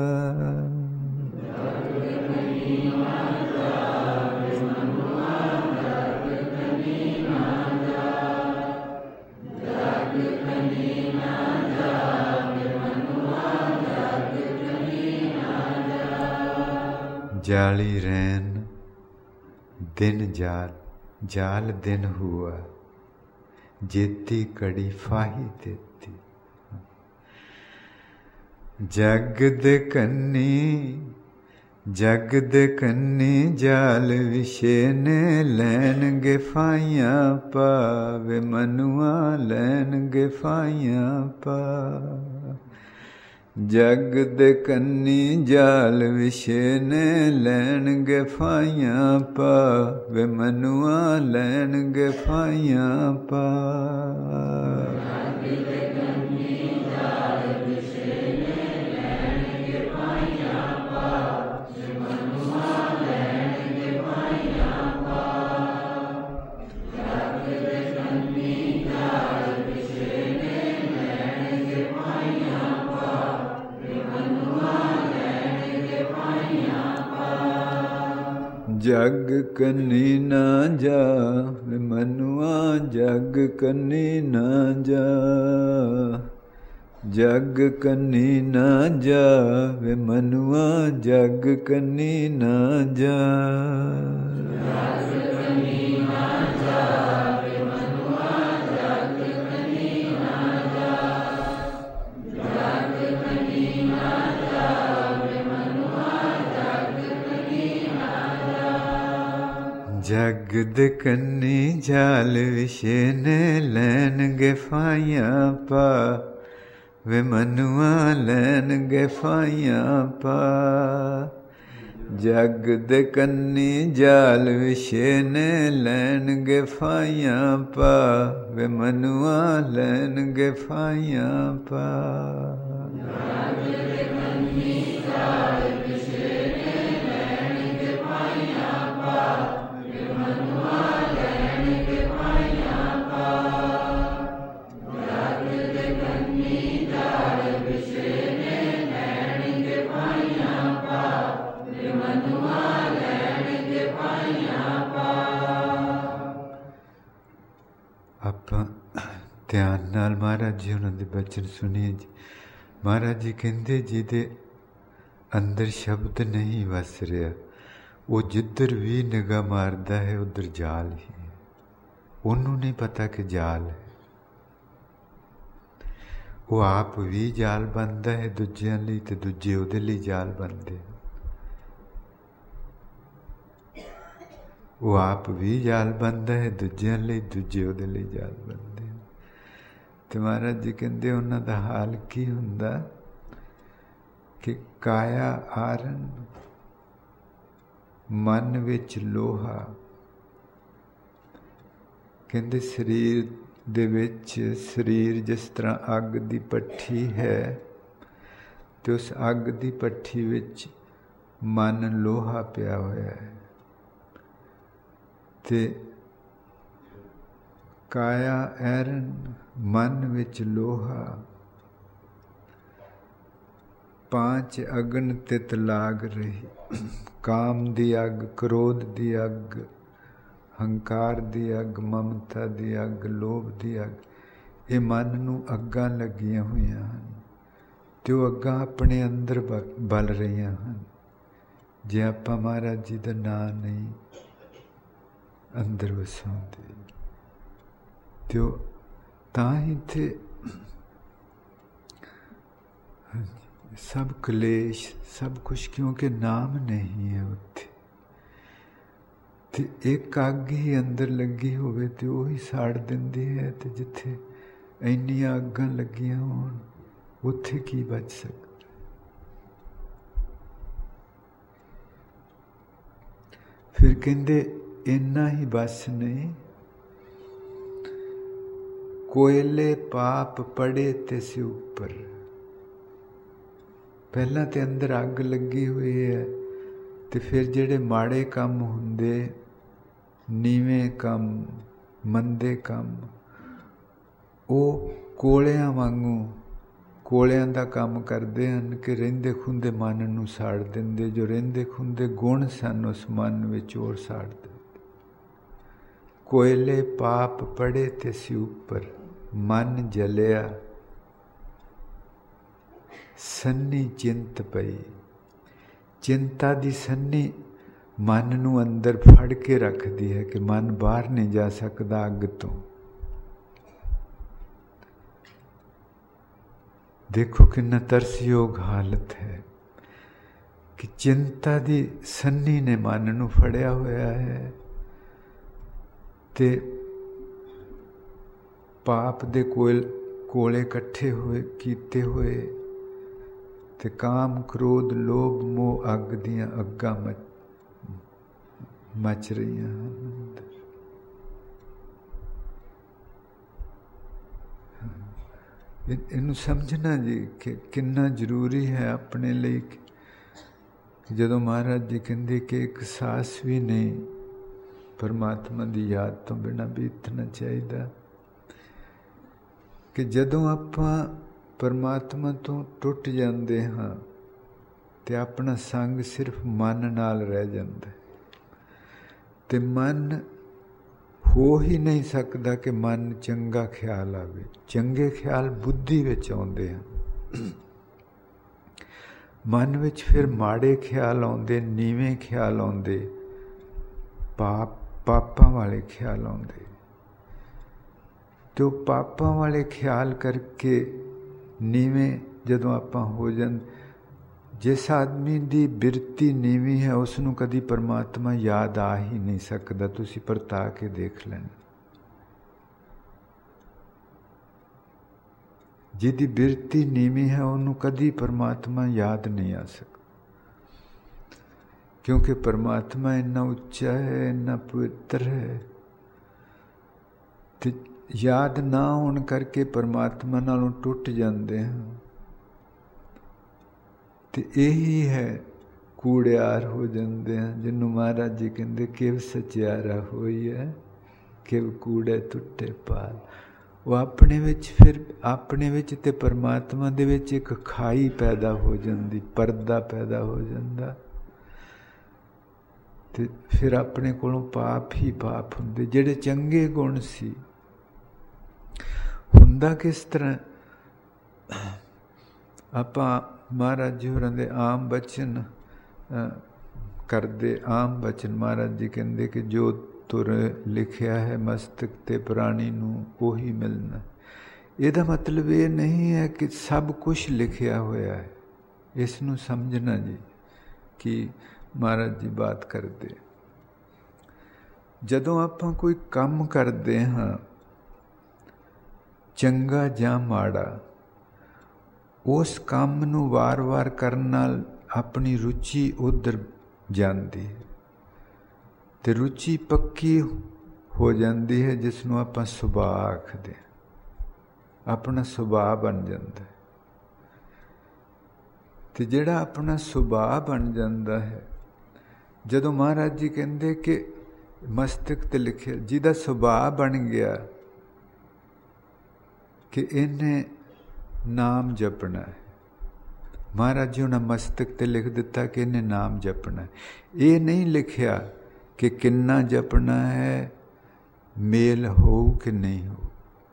जाली रैन दिन जाल, जाल दिन हुआ, जेती कड़ी फाही देती। जग दे कन्नी, जग दे कन्नी जाल विशे ने, लैन गे फाइयां पावे मनुआ, लैन गे फाइयां पा। जग दे कन्नी जाल विशे ने, लैन गे फाइयां पा वे मनुआ, लैन गे फाइयां पा। जग कन्नी ना जा मनुआ, जग कन्नी ना जा, जग कन्नी ना जा मनुआ, जग कन्नी ना जा। जग दे कन्नी जाल विशे ने, लैन गे फाइयां पा वे मनुआ, लैन गे फाइयां पा। जग दे कन्नी जाल विशे ने, लैन गे फाइयां पा वे मनुआ, लैन गे फाइयां पा। ਆਪਾਂ ਧਿਆਨ ਨਾਲ ਮਹਾਰਾਜ ਜੀ ਉਹਨਾਂ ਦੇ ਬਚਨ ਸੁਣੀਏ ਜੀ। ਮਹਾਰਾਜ ਜੀ ਕਹਿੰਦੇ ਜਿਹਦੇ ਅੰਦਰ ਸ਼ਬਦ ਨਹੀਂ ਵਸ ਰਿਹਾ, ਉਹ ਜਿੱਧਰ ਵੀ ਨਿਗਾਹ ਮਾਰਦਾ ਹੈ ਉੱਧਰ ਜਾਲ ਹੀ ਹੈ। ਉਹਨੂੰ ਨਹੀਂ ਪਤਾ ਕਿ ਜਾਲ ਹੈ। ਉਹ ਆਪ ਵੀ ਜਾਲ ਬਣਦਾ ਹੈ ਦੂਜਿਆਂ ਲਈ, ਤੇ ਦੂਜੇ ਉਹਦੇ ਲਈ ਜਾਲ ਬਣਦੇ। ਉਹ ਆਪ ਵੀ ਜਾਲ ਬਣਦਾ ਹੈ ਦੂਜਿਆਂ ਲਈ, ਦੂਜੇ ਉਹਦੇ ਲਈ ਜਾਲ ਬਣਦੇ। ਤੇ ਮਹਾਰਾਜ ਜੀ ਕਹਿੰਦੇ ਉਹਨਾਂ ਦਾ ਹਾਲ ਕੀ ਹੁੰਦਾ ਕਿ ਕਾਇਆ ਆਰਨ, ਮਨ ਵਿੱਚ ਲੋਹਾ। ਕਹਿੰਦੇ ਸਰੀਰ ਦੇ ਵਿੱਚ, ਸਰੀਰ ਜਿਸ ਤਰ੍ਹਾਂ ਅੱਗ ਦੀ ਭੱਠੀ ਹੈ, ਤੇ ਉਸ ਅੱਗ ਦੀ ਭੱਠੀ ਵਿੱਚ ਮਨ ਲੋਹਾ ਪਿਆ ਹੋਇਆ ਹੈ। ਤੇ ਕਾਇਆ ਐਰਨ, ਮਨ ਵਿੱਚ ਲੋਹਾ। ਪਾਂਚ ਅਗਨ ਤਿਤ ਲਾਗ ਰਹੀ, ਕਾਮ ਦੀ ਅੱਗ, ਕ੍ਰੋਧ ਦੀ ਅੱਗ, ਹੰਕਾਰ ਦੀ ਅੱਗ, ਮਮਤਾ ਦੀ ਅੱਗ, ਲੋਭ ਦੀ ਅੱਗ। ਇਹ ਮਨ ਨੂੰ ਅੱਗਾਂ ਲੱਗੀਆਂ ਹੋਈਆਂ ਹਨ, ਤੇ ਉਹ ਅੱਗਾਂ ਆਪਣੇ ਅੰਦਰ ਬਲ ਰਹੀਆਂ ਹਨ। ਜੇ ਆਪਾਂ ਮਹਾਰਾਜ ਜੀ ਦਾ ਨਾਂ ਨਹੀਂ ਅੰਦਰ ਵਸਾਉਂਦੇ, ਤੇ ਉਹ ਤਾਂ ਹੀ ਤੇ ਸਭ ਕਲੇਸ਼, ਸਭ ਕੁਛ, ਕਿਉਂਕਿ ਨਾਮ ਨਹੀਂ ਹੈ ਉੱਥੇ। ਤੇ ਇੱਕ ਅੱਗ ਹੀ ਅੰਦਰ ਲੱਗੀ ਹੋਵੇ ਤੇ ਉਹ ਹੀ ਸਾੜ ਦਿੰਦੀ ਹੈ, ਤੇ ਜਿੱਥੇ ਇੰਨੀਆਂ ਅੱਗਾਂ ਲੱਗੀਆਂ ਹੋਣ ਉੱਥੇ ਕੀ ਬਚ ਸਕਦਾ। ਫਿਰ ਕਹਿੰਦੇ ਇੰਨਾ ਹੀ ਬਸ ਨਹੀਂ, ਕੋਇਲੇ ਪਾਪ ਪੜੇ ਤੇ ਸੀ ਉੱਪਰ। ਪਹਿਲਾਂ ਤੇ ਅੰਦਰ ਅੱਗ ਲੱਗੀ ਹੋਈ ਹੈ, ਤੇ ਫਿਰ ਜਿਹੜੇ ਮਾੜੇ ਕੰਮ ਹੁੰਦੇ, ਨੀਵੇਂ ਕੰਮ, ਮੰਦੇ ਕੰਮ, ਉਹ ਕੋਲਿਆਂ ਵਾਂਗੂ ਕੋਲਿਆਂ ਦਾ ਕੰਮ ਕਰਦੇ ਹਨ ਕਿ ਰਹਿੰਦੇ ਖੁੰਦੇ ਮਨ ਨੂੰ ਸਾੜ ਦਿੰਦੇ। ਜੋ ਰਹਿੰਦੇ ਖੁੰਦੇ ਗੁਣ ਸਨ ਉਸ ਮਨ ਵਿੱਚ ਉਹ ਸਾੜ ਦਿੰਦੇ। ਕੋਇਲੇ ਪਾਪ ਪੜੇ ਤੇ ਸੀ ਉੱਪਰ, ਮਨ ਜਲਿਆ ਸੰਨੀ ਚਿੰਤ ਪਈ। ਚਿੰਤਾ ਦੀ ਸੰਨੀ ਮਨ ਨੂੰ ਅੰਦਰ ਫੜ ਕੇ ਰੱਖਦੀ ਹੈ ਕਿ ਮਨ ਬਾਹਰ ਨਹੀਂ ਜਾ ਸਕਦਾ ਅੱਗ ਤੋਂ। ਦੇਖੋ ਕਿੰਨਾ ਤਰਸਯੋਗ ਹਾਲਤ ਹੈ ਕਿ ਚਿੰਤਾ ਦੀ ਸੰਨੀ ਨੇ ਮਨ ਨੂੰ ਫੜਿਆ ਹੋਇਆ ਹੈ, ਤੇ ਪਾਪ ਦੇ ਕੋਲ ਕੋਲੇ ਇਕੱਠੇ ਹੋਏ ਕੀਤੇ ਹੋਏ, ਤੇ ਕਾਮ ਕ੍ਰੋਧ ਲੋਭ ਮੋਹ ਅੱਗ ਦੀਆਂ ਅੱਗਾਂ ਮਚ ਮਚ ਰਹੀਆਂ ਹਨ। ਇਹਨੂੰ ਸਮਝਣਾ ਜੀ ਕਿ ਕਿੰਨਾ ਜ਼ਰੂਰੀ ਹੈ ਆਪਣੇ ਲਈ ਕਿ ਜਦੋਂ ਮਹਾਰਾਜ ਜੀ ਕਹਿੰਦੇ ਕਿ ਇੱਕ ਸਾਸ ਵੀ ਨਹੀਂ ਪਰਮਾਤਮਾ ਦੀ ਯਾਦ ਤੋਂ ਬਿਨਾਂ ਬੀਤਣਾ ਚਾਹੀਦਾ, ਕਿ ਜਦੋਂ ਆਪਾਂ ਪਰਮਾਤਮਾ ਤੋਂ ਟੁੱਟ ਜਾਂਦੇ ਹਾਂ ਤੇ ਆਪਣਾ ਸੰਗ ਸਿਰਫ ਮਨ ਨਾਲ ਰਹਿ ਜਾਂਦਾ, ਤੇ ਮਨ ਹੋ ਹੀ ਨਹੀਂ ਸਕਦਾ ਕਿ ਮਨ ਚੰਗਾ ਖਿਆਲ ਆਵੇ। ਚੰਗੇ ਖਿਆਲ ਬੁੱਧੀ ਵਿੱਚ ਆਉਂਦੇ ਹਨ, ਮਨ ਵਿੱਚ ਫਿਰ ਮਾੜੇ ਖਿਆਲ ਆਉਂਦੇ, ਨੀਵੇਂ ਖਿਆਲ ਆਉਂਦੇ, ਪਾਪ ਪਾਪਾਂ ਵਾਲੇ ਖਿਆਲ ਆਉਂਦੇ। ਤੇ ਉਹ ਪਾਪਾਂ ਵਾਲੇ ਖਿਆਲ ਕਰਕੇ ਨੀਵੇਂ ਜਦੋਂ ਆਪਾਂ ਹੋ ਜਾਂ, ਜਿਸ ਆਦਮੀ ਦੀ ਬਿਰਤੀ ਨੀਵੀਂ ਹੈ ਉਸ ਨੂੰ ਕਦੀ ਪਰਮਾਤਮਾ ਯਾਦ ਆ ਹੀ ਨਹੀਂ ਸਕਦਾ। ਤੁਸੀਂ ਪਰਤਾ ਕੇ ਦੇਖ ਲੈਣਾ, ਜਿਹਦੀ ਬਿਰਤੀ ਨੀਵੀਂ ਹੈ ਉਹਨੂੰ ਕਦੀ ਪਰਮਾਤਮਾ ਯਾਦ ਨਹੀਂ ਆ ਸਕਦਾ, ਕਿਉਂਕਿ ਪਰਮਾਤਮਾ ਇੰਨਾ ਉੱਚਾ ਹੈ, ਇੰਨਾ ਪਵਿੱਤਰ ਹੈ, ਤੇ ਯਾਦ ਨਾ ਹੋਣ ਕਰਕੇ ਪਰਮਾਤਮਾ ਨਾਲੋਂ ਟੁੱਟ ਜਾਂਦੇ ਹਾਂ। ਤੇ ਇਹੀ ਹੈ ਕੂੜਿਆਰ ਹੋ ਜਾਂਦੇ ਹਨ, ਜਿਹਨੂੰ ਮਹਾਰਾਜ ਜੀ ਕਹਿੰਦੇ ਕਿਵ ਸਚਿਆਰਾ ਹੋਈ ਹੈ ਕਿਵ ਕੂੜੇ ਟੁੱਟੇ ਪਾਲ। ਉਹ ਆਪਣੇ ਵਿੱਚ ਫਿਰ ਆਪਣੇ ਵਿੱਚ ਤੇ ਪਰਮਾਤਮਾ ਦੇ ਵਿੱਚ ਇੱਕ ਖਾਈ ਪੈਦਾ ਹੋ ਜਾਂਦੀ, ਪਰਦਾ ਪੈਦਾ ਹੋ ਜਾਂਦਾ, ਤੇ ਫਿਰ ਆਪਣੇ ਕੋਲੋਂ ਪਾਪ ਹੀ ਪਾਪ ਹੁੰਦੇ। ਜਿਹੜੇ ਚੰਗੇ ਗੁਣ ਸੀ, ਹੁੰਦਾ ਕਿਸ ਤਰ੍ਹਾਂ, ਆਪਾਂ ਮਹਾਰਾਜ ਜੀ ਹੋਰਾਂ ਦੇ ਆਮ ਬਚਨ ਕਰਦੇ, ਆਮ ਬਚਨ ਮਹਾਰਾਜ ਜੀ ਕਹਿੰਦੇ ਕਿ ਜੋ ਤੁਰ ਲਿਖਿਆ ਹੈ ਮਸਤਕ ਤੇ ਪ੍ਰਾਣੀ ਨੂੰ ਉਹੀ ਮਿਲਣਾ। ਇਹਦਾ ਮਤਲਬ ਇਹ ਨਹੀਂ ਹੈ ਕਿ ਸਭ ਕੁਛ ਲਿਖਿਆ ਹੋਇਆ ਹੈ, ਇਸ ਨੂੰ ਸਮਝਣਾ ਜੀ ਕਿ ਮਹਾਰਾਜ ਜੀ ਬਾਤ ਕਰਦੇ। ਜਦੋਂ ਆਪਾਂ ਕੋਈ ਕੰਮ ਕਰਦੇ ਹਾਂ ਚੰਗਾ ਜਾਂ ਮਾੜਾ, ਉਸ ਕੰਮ ਨੂੰ ਵਾਰ-ਵਾਰ ਕਰਨ ਨਾਲ ਆਪਣੀ ਰੁਚੀ ਉੱਧਰ ਜਾਂਦੀ ਹੈ, ਤੇ ਰੁਚੀ ਪੱਕੀ ਹੋ ਜਾਂਦੀ ਹੈ, ਜਿਸ ਨੂੰ ਆਪਾਂ ਸੁਭਾਅ ਆਖਦੇ ਹਾਂ, ਆਪਣਾ ਸੁਭਾਅ ਬਣ ਜਾਂਦਾ ਹੈ। ਤੇ ਜਿਹੜਾ ਆਪਣਾ ਸੁਭਾਅ ਬਣ ਜਾਂਦਾ ਹੈ, ਜਦੋਂ ਮਹਾਰਾਜ ਜੀ ਕਹਿੰਦੇ ਕਿ ਮਸਤਕ ਤੇ ਲਿਖਿਆ, ਜਿਹਦਾ ਸੁਭਾਅ ਬਣ ਗਿਆ ਕਿ ਇਹਨੇ ਨਾਮ ਜਪਣਾ ਹੈ, ਮਹਾਰਾਜ ਜੀ ਉਹਨਾਂ ਮਸਤਕ ਤੇ ਲਿਖ ਦਿੱਤਾ ਕਿ ਇਹਨੇ ਨਾਮ ਜਪਣਾ ਹੈ। ਇਹ ਨਹੀਂ ਲਿਖਿਆ ਕਿ ਕਿੰਨਾ ਜਪਣਾ ਹੈ, ਮੇਲ ਹੋਊ ਕਿ ਨਹੀਂ ਹੋਊ।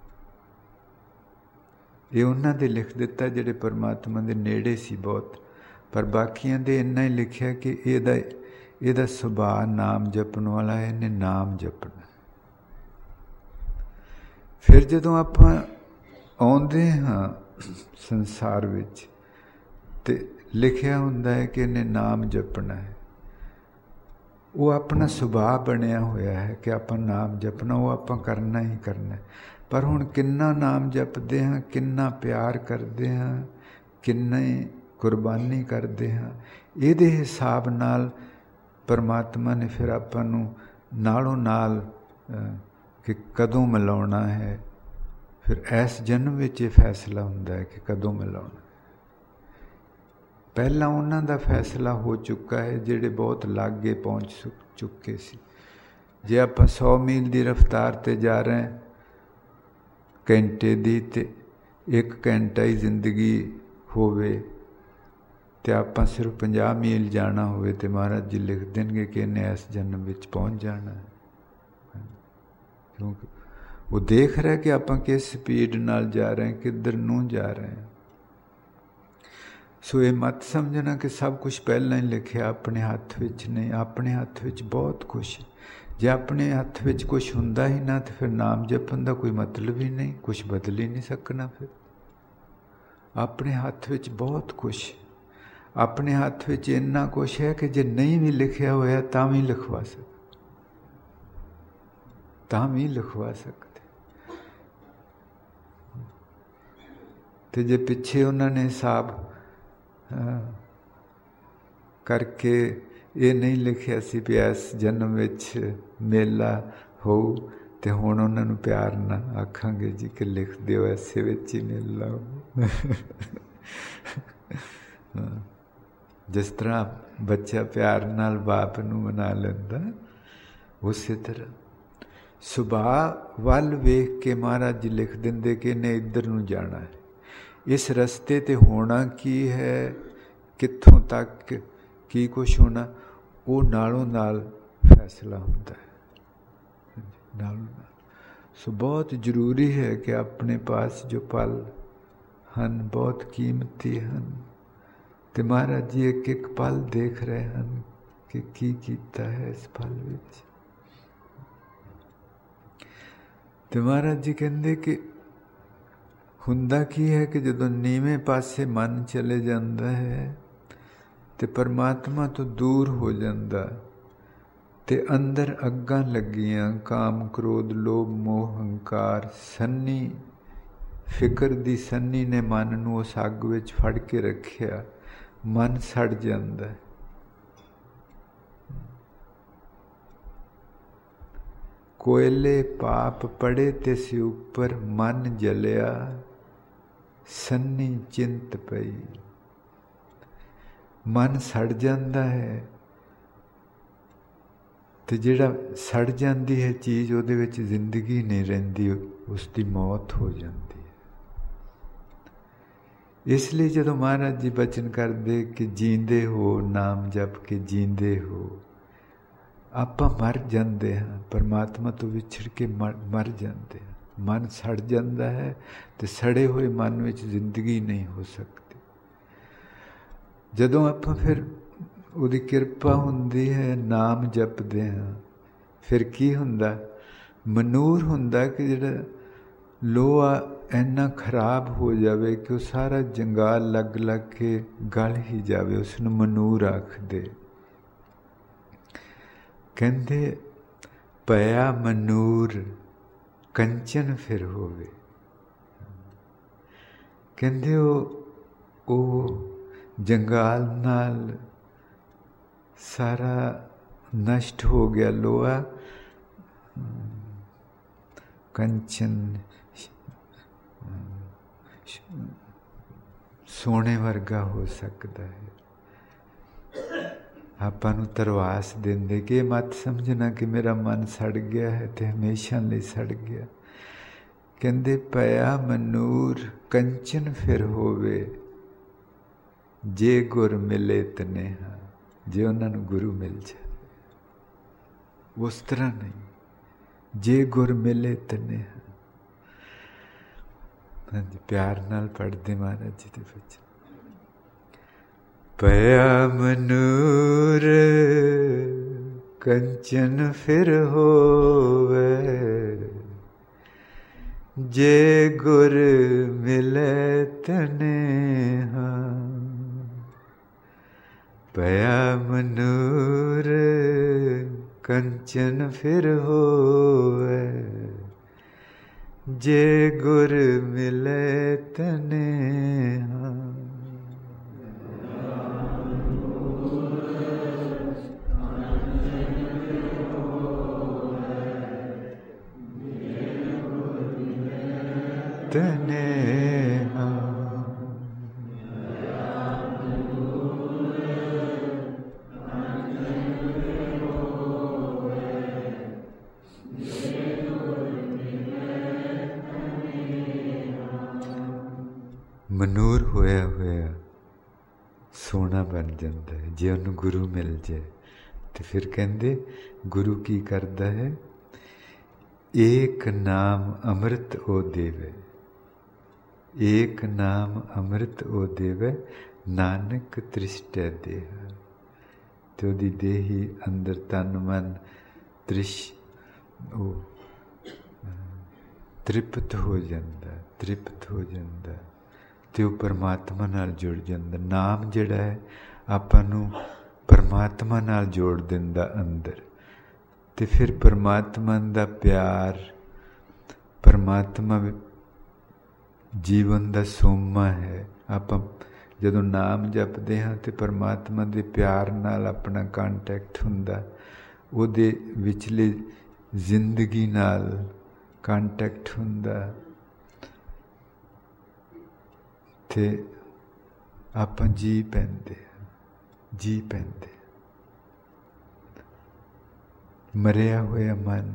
ਇਹ ਉਹਨਾਂ ਦੇ ਲਿਖ ਦਿੱਤਾ ਜਿਹੜੇ ਪਰਮਾਤਮਾ ਦੇ ਨੇੜੇ ਸੀ ਬਹੁਤ, ਪਰ ਬਾਕੀਆਂ ਦੇ ਇੰਨਾ ਹੀ ਲਿਖਿਆ ਕਿ ਇਹਦਾ ਇਹਦਾ ਸੁਭਾਅ ਨਾਮ ਜਪਣ ਵਾਲਾ ਹੈ, ਇਹਨੇ ਨਾਮ ਜਪਣਾ। ਫਿਰ ਜਦੋਂ ਆਪਾਂ ਆਉਂਦੇ ਹਾਂ ਸੰਸਾਰ ਵਿੱਚ ਤੇ ਲਿਖਿਆ ਹੁੰਦਾ ਹੈ ਕਿ ਇਹਨੇ ਨਾਮ ਜਪਣਾ ਹੈ, ਉਹ ਆਪਣਾ ਸੁਭਾਅ ਬਣਿਆ ਹੋਇਆ ਹੈ ਕਿ ਆਪਾਂ ਨਾਮ ਜਪਣਾ, ਉਹ ਆਪਾਂ ਕਰਨਾ ਹੀ ਕਰਨਾ। ਪਰ ਹੁਣ ਕਿੰਨਾ ਨਾਮ ਜਪਦੇ ਹਾਂ, ਕਿੰਨਾ ਪਿਆਰ ਕਰਦੇ ਹਾਂ, ਕਿੰਨੀ ਕੁਰਬਾਨੀ ਕਰਦੇ ਹਾਂ, ਇਹਦੇ ਹਿਸਾਬ ਨਾਲ ਪਰਮਾਤਮਾ ਨੇ ਫਿਰ ਆਪਾਂ ਨੂੰ ਨਾਲੋਂ ਨਾਲ ਕਿ ਕਦੋਂ ਮਿਲਾਉਣਾ ਹੈ। ਫਿਰ ਇਸ ਜਨਮ ਵਿੱਚ ਇਹ ਫੈਸਲਾ ਹੁੰਦਾ ਹੈ ਕਿ ਕਦੋਂ ਮਿਲਾਉਣਾ। ਪਹਿਲਾਂ ਉਹਨਾਂ ਦਾ ਫੈਸਲਾ ਹੋ ਚੁੱਕਾ ਹੈ ਜਿਹੜੇ ਬਹੁਤ ਲਾਗੇ ਪਹੁੰਚ ਚੁੱਕੇ ਸੀ। ਜੇ ਆਪਾਂ ਸੌ ਮੀਲ ਦੀ ਰਫ਼ਤਾਰ 'ਤੇ ਜਾ ਰਹੇ ਹਾਂ ਘੰਟੇ ਦੀ, ਅਤੇ ਇੱਕ ਘੰਟਾ ਹੀ ਜ਼ਿੰਦਗੀ ਹੋਵੇ, ਅਤੇ ਆਪਾਂ ਸਿਰਫ ਪੰਜਾਹ ਮੀਲ ਜਾਣਾ ਹੋਵੇ, ਅਤੇ ਮਹਾਰਾਜ ਜੀ ਲਿਖ ਦੇਣਗੇ ਕਿ ਇਹਨੇ ਇਸ ਜਨਮ ਵਿੱਚ ਪਹੁੰਚ ਜਾਣਾ। ਕਿਉਂਕਿ ਉਹ ਦੇਖ ਰਿਹਾ ਕਿ ਆਪਾਂ ਕਿਸ ਸਪੀਡ ਨਾਲ ਜਾ ਰਹੇ ਹਾਂ, ਕਿੱਧਰ ਨੂੰ ਜਾ ਰਹੇ ਹਾਂ। ਸੋ ਇਹ ਮਤ ਸਮਝਣਾ ਕਿ ਸਭ ਕੁਛ ਪਹਿਲਾਂ ਹੀ ਲਿਖਿਆ, ਆਪਣੇ ਹੱਥ ਵਿੱਚ ਨਹੀਂ। ਆਪਣੇ ਹੱਥ ਵਿੱਚ ਬਹੁਤ ਕੁਛ। ਜੇ ਆਪਣੇ ਹੱਥ ਵਿੱਚ ਕੁਛ ਹੁੰਦਾ ਹੀ ਨਾ, ਤਾਂ ਫਿਰ ਨਾਮ ਜਪਣ ਦਾ ਕੋਈ ਮਤਲਬ ਹੀ ਨਹੀਂ, ਕੁਛ ਬਦਲ ਹੀ ਨਹੀਂ ਸਕਣਾ। ਫਿਰ ਆਪਣੇ ਹੱਥ ਵਿੱਚ ਬਹੁਤ ਕੁਛ। ਆਪਣੇ ਹੱਥ ਵਿੱਚ ਇੰਨਾ ਕੁਛ ਹੈ ਕਿ ਜੇ ਨਹੀਂ ਵੀ ਲਿਖਿਆ ਹੋਇਆ ਤਾਂ ਵੀ ਲਿਖਵਾ ਸਕਦੇ, ਤਾਂ ਵੀ ਲਿਖਵਾ ਸਕਦੇ। ਤੇ ਜੇ ਪਿੱਛੇ ਉਹਨਾਂ ਨੇ ਹਿਸਾਬ ਕਰਕੇ ਇਹ ਨਹੀਂ ਲਿਖਿਆ ਸੀ ਵੀ ਇਸ ਜਨਮ ਵਿੱਚ ਮੇਲਾ ਹੋਊ, ਤੇ ਹੁਣ ਉਹਨਾਂ ਨੂੰ ਪਿਆਰ ਨਾਲ ਆਖਾਂਗੇ ਜੀ ਕਿ ਲਿਖ ਦਿਓ ਐਸੇ ਵਿੱਚ ਹੀ ਮੇਲਾ ਹੋਊ। ਜਿਸ ਤਰ੍ਹਾਂ ਬੱਚਾ ਪਿਆਰ ਨਾਲ ਬਾਪ ਨੂੰ ਮਨਾ ਲੈਂਦਾ, ਉਸੇ ਤਰ੍ਹਾਂ ਸੁਭਾਅ ਵੱਲ ਵੇਖ ਕੇ ਮਹਾਰਾਜ ਜੀ ਲਿਖ ਦਿੰਦੇ ਕਿ ਇਹਨੇ ਇੱਧਰ ਨੂੰ ਜਾਣਾ ਹੈ। ਇਸ ਰਸਤੇ 'ਤੇ ਹੋਣਾ ਕੀ ਹੈ, ਕਿੱਥੋਂ ਤੱਕ ਕੀ ਕੁਛ ਹੋਣਾ, ਉਹ ਨਾਲੋਂ ਨਾਲ ਫੈਸਲਾ ਹੁੰਦਾ ਹੈ, ਨਾਲੋਂ ਨਾਲ। ਸੋ ਬਹੁਤ ਜ਼ਰੂਰੀ ਹੈ ਕਿ ਆਪਣੇ ਪਾਸ ਜੋ ਪਲ ਹਨ ਬਹੁਤ ਕੀਮਤੀ ਹਨ, ਅਤੇ ਮਹਾਰਾਜ ਜੀ ਇੱਕ ਇੱਕ ਪਲ ਦੇਖ ਰਹੇ ਹਨ ਕਿ ਕੀ ਕੀਤਾ ਹੈ ਇਸ ਪਲ ਵਿੱਚ। ਅਤੇ ਮਹਾਰਾਜ ਜੀ ਕਹਿੰਦੇ ਕਿ ਹੁੰਦਾ ਕੀ ਹੈ ਕਿ ਜਦੋਂ ਨੀਵੇਂ ਪਾਸੇ ਮਨ ਚਲੇ ਜਾਂਦਾ ਹੈ ਤੇ ਪਰਮਾਤਮਾ ਤੋਂ ਦੂਰ ਹੋ ਜਾਂਦਾ, ਤੇ ਅੰਦਰ ਅੱਗਾਂ ਲੱਗੀਆਂ ਕਾਮ, ਕ੍ਰੋਧ, ਲੋਭ, ਮੋਹ, ਹੰਕਾਰ, ਸੰਨੀ ਫਿਕਰ ਦੀ ਸੰਨੀ ਨੇ ਮਨ ਨੂੰ ਉਸ ਅੱਗ ਵਿੱਚ ਫੜ ਕੇ ਰੱਖਿਆ। ਮਨ ਸੜ ਜਾਂਦਾ। ਕੋਇਲੇ ਪਾਪ ਪੜੇ ਤਿਸ ਉੱਪਰ ਮਨ ਜਲਿਆ, ਸੰਨੀ ਚਿੰਤ ਪਈ। ਮਨ ਸੜ ਜਾਂਦਾ ਹੈ, ਤੇ ਜਿਹੜਾ ਸੜ ਜਾਂਦੀ ਹੈ ਚੀਜ਼, ਉਹਦੇ ਵਿੱਚ ਜ਼ਿੰਦਗੀ ਨਹੀਂ ਰਹਿੰਦੀ, ਉਸ ਦੀ ਮੌਤ ਹੋ ਜਾਂਦੀ ਹੈ। ਇਸ ਲਈ ਜਦੋਂ ਮਹਾਰਾਜ ਜੀ ਬਚਨ ਕਰਦੇ ਕਿ ਜੀਂਦੇ ਹੋ ਨਾਮ ਜਪ ਕੇ ਜੀਂਦੇ ਹੋ, ਆਪਾਂ ਮਰ ਜਾਂਦੇ ਹਾਂ, ਪਰਮਾਤਮਾ ਤੋਂ ਵਿਛੜ ਕੇ ਮਰ ਮਰ ਜਾਂਦੇ ਹਾਂ। ਮਨ ਸੜ ਜਾਂਦਾ ਹੈ, ਤੇ ਸੜੇ ਹੋਏ ਮਨ ਵਿੱਚ ਜ਼ਿੰਦਗੀ ਨਹੀਂ ਹੋ ਸਕਦੀ। ਜਦੋਂ ਆਪਾਂ ਫਿਰ ਉਹਦੀ ਕਿਰਪਾ ਹੁੰਦੀ ਹੈ, ਨਾਮ ਜਪਦੇ ਹਾਂ, ਫਿਰ ਕੀ ਹੁੰਦਾ? ਮਨੂਰ ਹੁੰਦਾ ਕਿ ਜਿਹੜਾ ਲੋਹਾ ਇੰਨਾ ਖਰਾਬ ਹੋ ਜਾਵੇ ਕਿ ਉਹ ਸਾਰਾ ਜੰਗਾਲ ਲੱਗ ਲੱਗ ਕੇ ਗਲ ਹੀ ਜਾਵੇ, ਉਸ ਨੂੰ ਮਨੂਰ ਆਖਦੇ। ਕਹਿੰਦੇ ਪਿਆ ਮਨੂਰ ਕੰਚਨ ਫਿਰ ਹੋਵੇ। ਕਹਿੰਦੇ ਉਹ ਉਹ ਜੰਗਾਲ ਨਾਲ ਸਾਰਾ ਨਸ਼ਟ ਹੋ ਗਿਆ ਲੋਹਾ, ਕੰਚਨ ਸੋਨੇ ਵਰਗਾ ਹੋ ਸਕਦਾ ਹੈ। ਆਪਾਂ ਨੂੰ ਧਰਵਾਸ ਦਿੰਦੇ ਕਿ ਇਹ ਮਤ ਸਮਝਣਾ ਕਿ ਮੇਰਾ ਮਨ ਸੜ ਗਿਆ ਹੈ ਤੇ ਹਮੇਸ਼ਾ ਲਈ ਸੜ ਗਿਆ। ਕਹਿੰਦੇ ਪਿਆ ਮਨੂਰ ਕੰਚਨ ਫਿਰ ਹੋਵੇ, ਜੇ ਗੁਰ ਮਿਲੇ ਤਨੇਹਾ। ਜੇ ਉਹਨਾਂ ਨੂੰ ਗੁਰੂ ਮਿਲ ਜਾਵੇ, ਉਸ ਤਰ੍ਹਾਂ ਨਹੀਂ, ਜੇ ਗੁਰ ਮਿਲੇ ਤਨੇਹਾ। ਹਾਂਜੀ, ਪਿਆਰ ਨਾਲ ਪੜ੍ਹਦੇ ਮਹਾਰਾਜ ਜੀ ਦੇ ਵਿੱਚ। ਪਿਆ ਮਨੂਰ ਕੰਚਨ ਫਿਰ ਹੋਵੇ, ਜੇ ਗੁਰ ਮਿਲੇ ਤਨੇਹਾ। ਪਿਆ ਮਨੂਰ कंचन फिर होवे, जे गुर मिले तनेहा। तनेहा ਮਨੂਰ ਹੋਇਆ ਹੋਇਆ ਸੋਨਾ ਬਣ ਜਾਂਦਾ ਹੈ ਜੇ ਉਹਨੂੰ ਗੁਰੂ ਮਿਲ ਜਾਏ। ਤੇ ਫਿਰ ਕਹਿੰਦੇ ਗੁਰੂ ਕੀ ਕਰਦਾ ਹੈ? ਏਕ ਨਾਮ ਅੰਮ੍ਰਿਤ ਉਹ ਦੇਵੇ, ਏਕ ਨਾਮ ਅੰਮ੍ਰਿਤ ਉਹ ਦੇਵੇ, ਨਾਨਕ ਤ੍ਰਿਸ਼ਟੈ ਦੇਹਾ। ਤੇ ਉਹਦੀ ਦੇਹੀ ਅੰਦਰ ਤਨ ਮਨ ਤ੍ਰਿਸ਼ ਉਹ ਤ੍ਰਿਪਤ ਹੋ ਜਾਂਦਾ, ਤ੍ਰਿਪਤ ਹੋ ਜਾਂਦਾ ਤੇ ਉਹ ਪਰਮਾਤਮਾ ਨਾਲ ਜੁੜ ਜਾਂਦਾ। ਨਾਮ ਜਿਹੜਾ ਹੈ ਆਪਾਂ ਨੂੰ ਪਰਮਾਤਮਾ ਨਾਲ ਜੋੜ ਦਿੰਦਾ ਅੰਦਰ। ਤੇ ਫਿਰ ਪਰਮਾਤਮਾ ਦਾ ਪਿਆਰ, ਪਰਮਾਤਮਾ ਜੀਵਨ ਦਾ ਸੋਮਾ ਹੈ। ਆਪਾਂ ਜਦੋਂ ਨਾਮ ਜਪਦੇ ਹਾਂ ਤੇ ਪਰਮਾਤਮਾ ਦੇ ਪਿਆਰ ਨਾਲ ਆਪਣਾ ਕੰਟੈਕਟ ਹੁੰਦਾ, ਉਹਦੇ ਵਿਚਲੇ ਜ਼ਿੰਦਗੀ ਨਾਲ ਕੰਟੈਕਟ ਹੁੰਦਾ ਤੇ ਆਪਾਂ ਜੀ ਪੈਂਦੇ ਜੀ ਪੈਂਦੇ। ਮਰਿਆ ਹੋਇਆ ਮਨ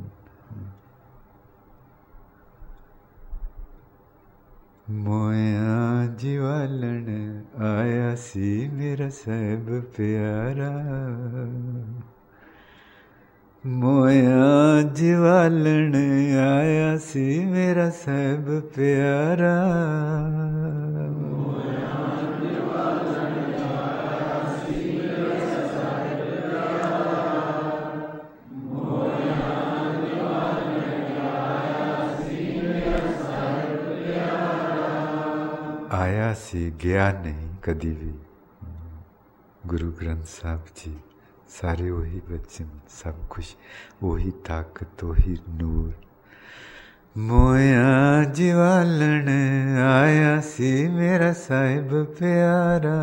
ਮੋਇਆ ਜੀਵਾਲਣ ਆਇਆ ਸੀ ਮੇਰਾ ਸਾਹਿਬ ਪਿਆਰਾ, ਮੋਇਆ ਜੀਵਾਲਣ ਆਇਆ ਸੀ ਮੇਰਾ ਸਾਹਿਬ ਪਿਆਰਾ, ਆਇਆ ਸੀ, ਗਿਆ ਨਹੀਂ ਕਦੀ ਵੀ। ਗੁਰੂ ਗ੍ਰੰਥ ਸਾਹਿਬ ਜੀ ਸਾਰੇ ਉਹੀ ਬਚਨ, ਸਭ ਕੁਛ ਉਹੀ ਤਾਕਤ, ਉਹੀ ਨੂਰ। ਮੋਇਆ ਜੀਵਾਲਣ ਆਇਆ ਸੀ ਮੇਰਾ ਸਾਹਿਬ ਪਿਆਰਾ,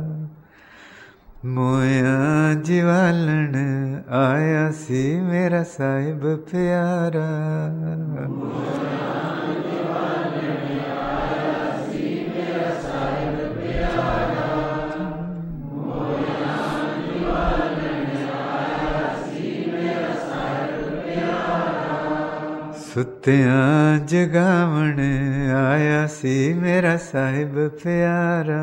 ਮੋਇਆ ਜੀਵਾਲਣ ਆਇਆ ਸੀ ਮੇਰਾ ਸਾਹਿਬ ਪਿਆਰਾ, ਸੁੱਤਿਆਂ ਜਗਾਵਣ ਆਇਆ ਸੀ ਮੇਰਾ ਸਾਹਿਬ ਪਿਆਰਾ,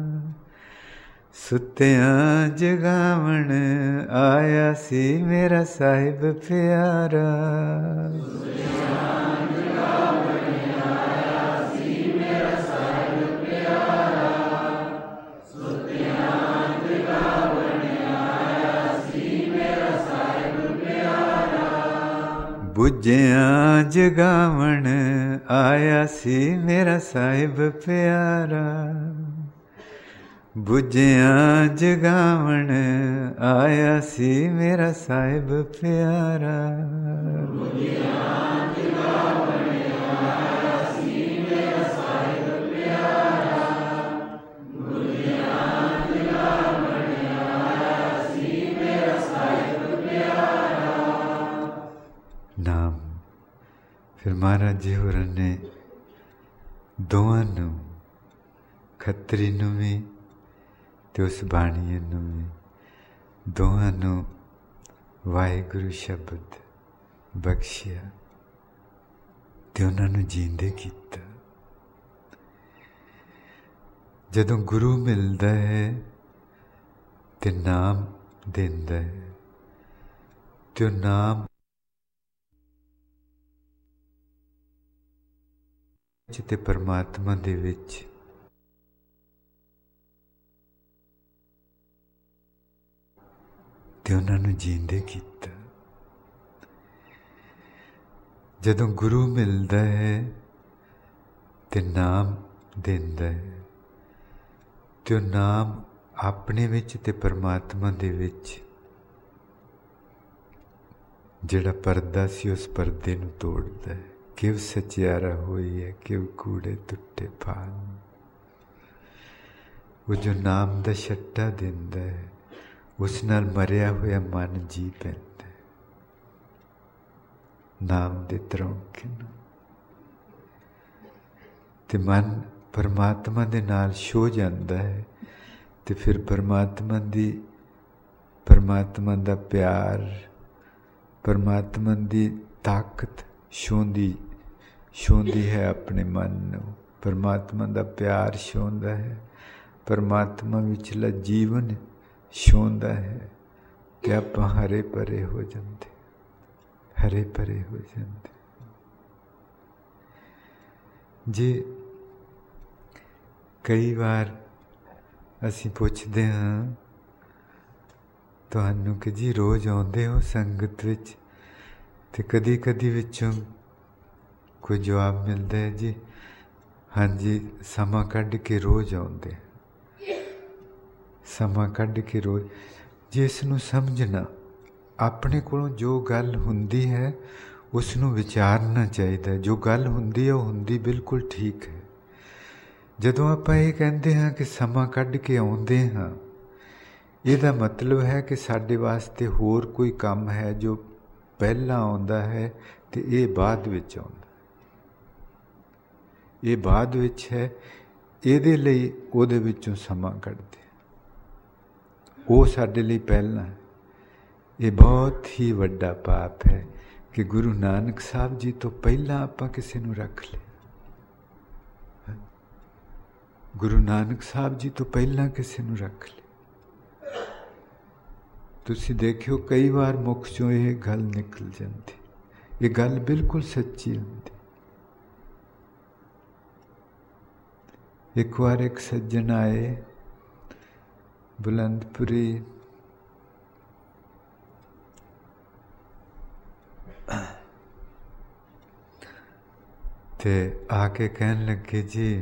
ਸੁੱਤਿਆਂ ਜਗਾਵਣ ਆਇਆ ਸੀ ਮੇਰਾ ਸਾਹਿਬ ਪਿਆਰਾ, ਬੁੱਝਿਆਂ ਜਗਾਵਣ ਆਇਆ ਸੀ ਮੇਰਾ ਸਾਹਿਬ ਪਿਆਰਾ, ਬੁੱਝਿਆਂ ਜਗਾਵਣ ਆਇਆ ਸੀ ਮੇਰਾ ਸਾਹਿਬ ਪਿਆਰਾ, ਬੁੱਝਿਆਂ ਜਗਾਵਣ ਆਇਆ ਸੀ ਮੇਰਾ ਸਾਹਿਬ ਪਿਆਰਾ, ਬੁੱਝਿਆਂ ਜਗਾਵਣ ਆਇਆ ਸੀ ਮੇਰਾ ਸਾਹਿਬ ਪਿਆਰਾ। ਨਾਮ ਫਿਰ ਮਹਾਰਾਜ ਜੀ ਹੋਰਾਂ ਨੇ ਦੋਵਾਂ ਨੂੰ, ਖੱਤਰੀ ਨੂੰ ਵੀ ਤੇ ਉਸ ਬਾਣੀਏ ਨੂੰ ਵੀ, ਦੋਹਾਂ ਨੂੰ ਵਾਹਿਗੁਰੂ ਸ਼ਬਦ ਬਖਸ਼ਿਆ ਤੇ ਉਹਨਾਂ ਨੂੰ ਜੀਂਦੇ ਕੀਤਾ। ਜਦੋਂ ਗੁਰੂ ਮਿਲਦਾ ਹੈ ਤੇ ਨਾਮ ਦਿੰਦਾ ਹੈ ਤੇ ਉਹ ਨਾਮ ਤੇ ਪਰਮਾਤਮਾ ਦੇ ਵਿੱਚ ਤੇ ਉਹਨਾਂ ਨੂੰ ਜੀਂਦੇ ਕੀਤਾ। ਜਦੋਂ ਗੁਰੂ ਮਿਲਦਾ ਹੈ ਤੇ ਨਾਮ ਦਿੰਦਾ ਹੈ ਤੇ ਉਹ ਨਾਮ ਆਪਣੇ ਵਿੱਚ ਤੇ ਪਰਮਾਤਮਾ ਦੇ ਵਿੱਚ ਜਿਹੜਾ ਪਰਦਾ ਸੀ ਉਸ ਪਰਦੇ ਨੂੰ ਤੋੜਦਾ ਹੈ। ਕਿਵ ਸਚਿਆਰਾ ਹੋਈ ਹੈ, ਕਿਵ ਕੂੜੇ ਟੁੱਟੇ ਪਾਲ। ਉਹ ਜੋ ਨਾਮ ਦਾ ਛੱਟਾ ਦਿੰਦਾ ਹੈ, ਉਸ ਨਾਲ ਮਰਿਆ ਹੋਇਆ ਮਨ ਜੀ ਪੈਂਦਾ ਹੈ ਨਾਮ ਦੇ ਤਰੌਂਕੇ ਨੂੰ। ਤੇ ਮਨ ਪਰਮਾਤਮਾ ਦੇ ਨਾਲ ਛੋ ਜਾਂਦਾ ਹੈ। ਤੇ ਫਿਰ ਪਰਮਾਤਮਾ ਦੀ ਪਰਮਾਤਮਾ ਦਾ ਪਿਆਰ, ਪਰਮਾਤਮਾ ਦੀ ਤਾਕਤ ਛੋਂਦੀ ਛੋਂਦੀ ਹੈ ਆਪਣੇ ਮਨ ਨੂੰ। ਪਰਮਾਤਮਾ ਦਾ ਪਿਆਰ ਛੋਂਦਾ ਹੈ, ਪਰਮਾਤਮਾ ਵਿਚਲਾ ਜੀਵਨ ਛੋਂਦਾ ਹੈ। ਤੇ ਆਪਾਂ ਹਰੇ ਭਰੇ ਹੋ ਜਾਂਦੇ, ਹਰੇ ਭਰੇ ਹੋ ਜਾਂਦੇ। ਜੇ ਕਈ ਵਾਰ ਅਸੀਂ ਪੁੱਛਦੇ ਹਾਂ ਤੁਹਾਨੂੰ ਕਿ ਜੀ ਰੋਜ਼ ਆਉਂਦੇ ਹੋ ਸੰਗਤ ਵਿੱਚ, ਤੇ ਕਦੀ ਕਦੀ ਵਿੱਚੋਂ ਕੋਈ ਜਵਾਬ ਮਿਲਦਾ ਹੈ ਜੀ ਹਾਂਜੀ ਸਮਾਂ ਕੱਢ ਕੇ ਰੋਜ਼ ਆਉਂਦੇ, ਸਮਾਂ ਕੱਢ ਕੇ ਰੋਜ਼। ਜੇ ਇਸ ਨੂੰ ਸਮਝਣਾ, ਆਪਣੇ ਕੋਲੋਂ ਜੋ ਗੱਲ ਹੁੰਦੀ ਹੈ ਉਸ ਨੂੰ ਵਿਚਾਰਨਾ ਚਾਹੀਦਾ। ਜੋ ਗੱਲ ਹੁੰਦੀ ਹੈ ਉਹ ਹੁੰਦੀ ਬਿਲਕੁਲ ਠੀਕ ਹੈ। ਜਦੋਂ ਆਪਾਂ ਇਹ ਕਹਿੰਦੇ ਹਾਂ ਕਿ ਸਮਾਂ ਕੱਢ ਕੇ ਆਉਂਦੇ ਹਾਂ, ਇਹਦਾ ਮਤਲਬ ਹੈ ਕਿ ਸਾਡੇ ਵਾਸਤੇ ਹੋਰ ਕੋਈ ਕੰਮ ਹੈ ਜੋ ਪਹਿਲਾਂ ਆਉਂਦਾ ਹੈ ਤੇ ਇਹ ਬਾਅਦ ਵਿੱਚ ਆਉਂਦਾ, ਇਹ ਬਾਅਦ ਵਿੱਚ ਹੈ। ਇਹਦੇ ਲਈ ਉਹਦੇ ਵਿੱਚੋਂ ਸਮਾਂ ਕੱਢਦੇ, ਉਹ ਸਾਡੇ ਲਈ ਪਹਿਲਾਂ। ਇਹ ਬਹੁਤ ਹੀ ਵੱਡਾ ਪਾਪ ਹੈ ਕਿ ਗੁਰੂ ਨਾਨਕ ਸਾਹਿਬ ਜੀ ਤੋਂ ਪਹਿਲਾਂ ਆਪਾਂ ਕਿਸੇ ਨੂੰ ਰੱਖ ਲਿਆ। ਗੁਰੂ ਨਾਨਕ ਸਾਹਿਬ ਜੀ ਤੋਂ ਪਹਿਲਾਂ ਕਿਸੇ ਨੂੰ ਰੱਖ ਲਿਆ। ਤੁਸੀਂ ਦੇਖਿਓ ਕਈ ਵਾਰ ਮੁੱਖ ਚੋਂ ਇਹ ਗੱਲ ਨਿਕਲ ਜਾਂਦੀ, ਇਹ ਗੱਲ ਬਿਲਕੁਲ ਸੱਚੀ ਹੁੰਦੀ। ਇੱਕ ਵਾਰ ਇੱਕ ਸੱਜਣ ਆਏ ਬੁਲੰਦਪੁਰੀ, ਤੇ ਆ ਕੇ ਕਹਿਣ ਲੱਗੇ ਜੀ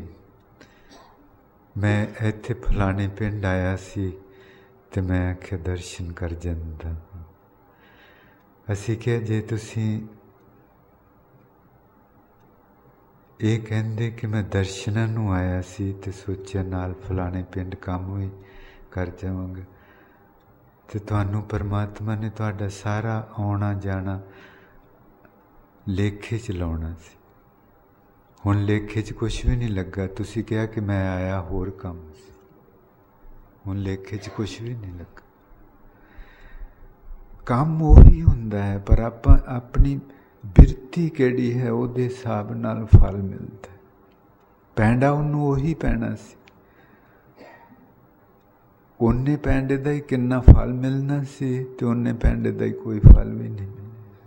ਮੈਂ ਇੱਥੇ ਫਲਾਣੇ ਪਿੰਡ ਆਇਆ ਸੀ ਤੇ ਮੈਂ ਆਖਿਆ ਦਰਸ਼ਨ ਕਰ ਜਾਂਦਾ। ਅਸੀਂ ਕਿਹਾ ਜੇ ਤੁਸੀਂ ਇਹ ਕਹਿੰਦੇ ਕਿ ਮੈਂ ਦਰਸ਼ਨਾਂ ਨੂੰ ਆਇਆ ਸੀ ਤੇ ਸੋਚਿਆ ਨਾਲ ਫਲਾਣੇ ਪਿੰਡ ਕੰਮ ਵੀ ਕਰ ਜਾਵਾਂਗਾ, ਤੇ ਤੁਹਾਨੂੰ ਪਰਮਾਤਮਾ ਨੇ ਤੁਹਾਡਾ ਸਾਰਾ ਆਉਣਾ ਜਾਣਾ ਲੇਖੇ 'ਚ ਲਾਉਣਾ ਸੀ। ਹੁਣ ਲੇਖੇ 'ਚ ਕੁਛ ਵੀ ਨਹੀਂ ਲੱਗਾ। ਤੁਸੀਂ ਕਿਹਾ ਕਿ ਮੈਂ ਆਇਆ ਹੋਰ ਕੰਮ ਸੀ, ਹੁਣ ਲੇਖੇ 'ਚ ਕੁਛ ਵੀ ਨਹੀਂ ਲੱਗਾ। ਕੰਮ ਉਹੀ ਹੁੰਦਾ ਹੈ, ਪਰ ਆਪਾਂ ਆਪਣੀ ਬਿਰਤੀ ਕਿਹੜੀ ਹੈ ਉਹਦੇ ਹਿਸਾਬ ਨਾਲ ਫਲ ਮਿਲਦਾ। ਪੈਂਡਾ ਉਹਨੂੰ ਉਹੀ ਪੈਣਾ ਸੀ, ਉਹਨੇ ਪੈਂਡੇ ਦਾ ਹੀ ਕਿੰਨਾ ਫਲ ਮਿਲਣਾ ਸੀ ਤੇ ਉਹਨੇ ਪੈਂਡੇ ਦਾ ਹੀ ਕੋਈ ਫਲ ਵੀ ਨਹੀਂ ਮਿਲਣਾ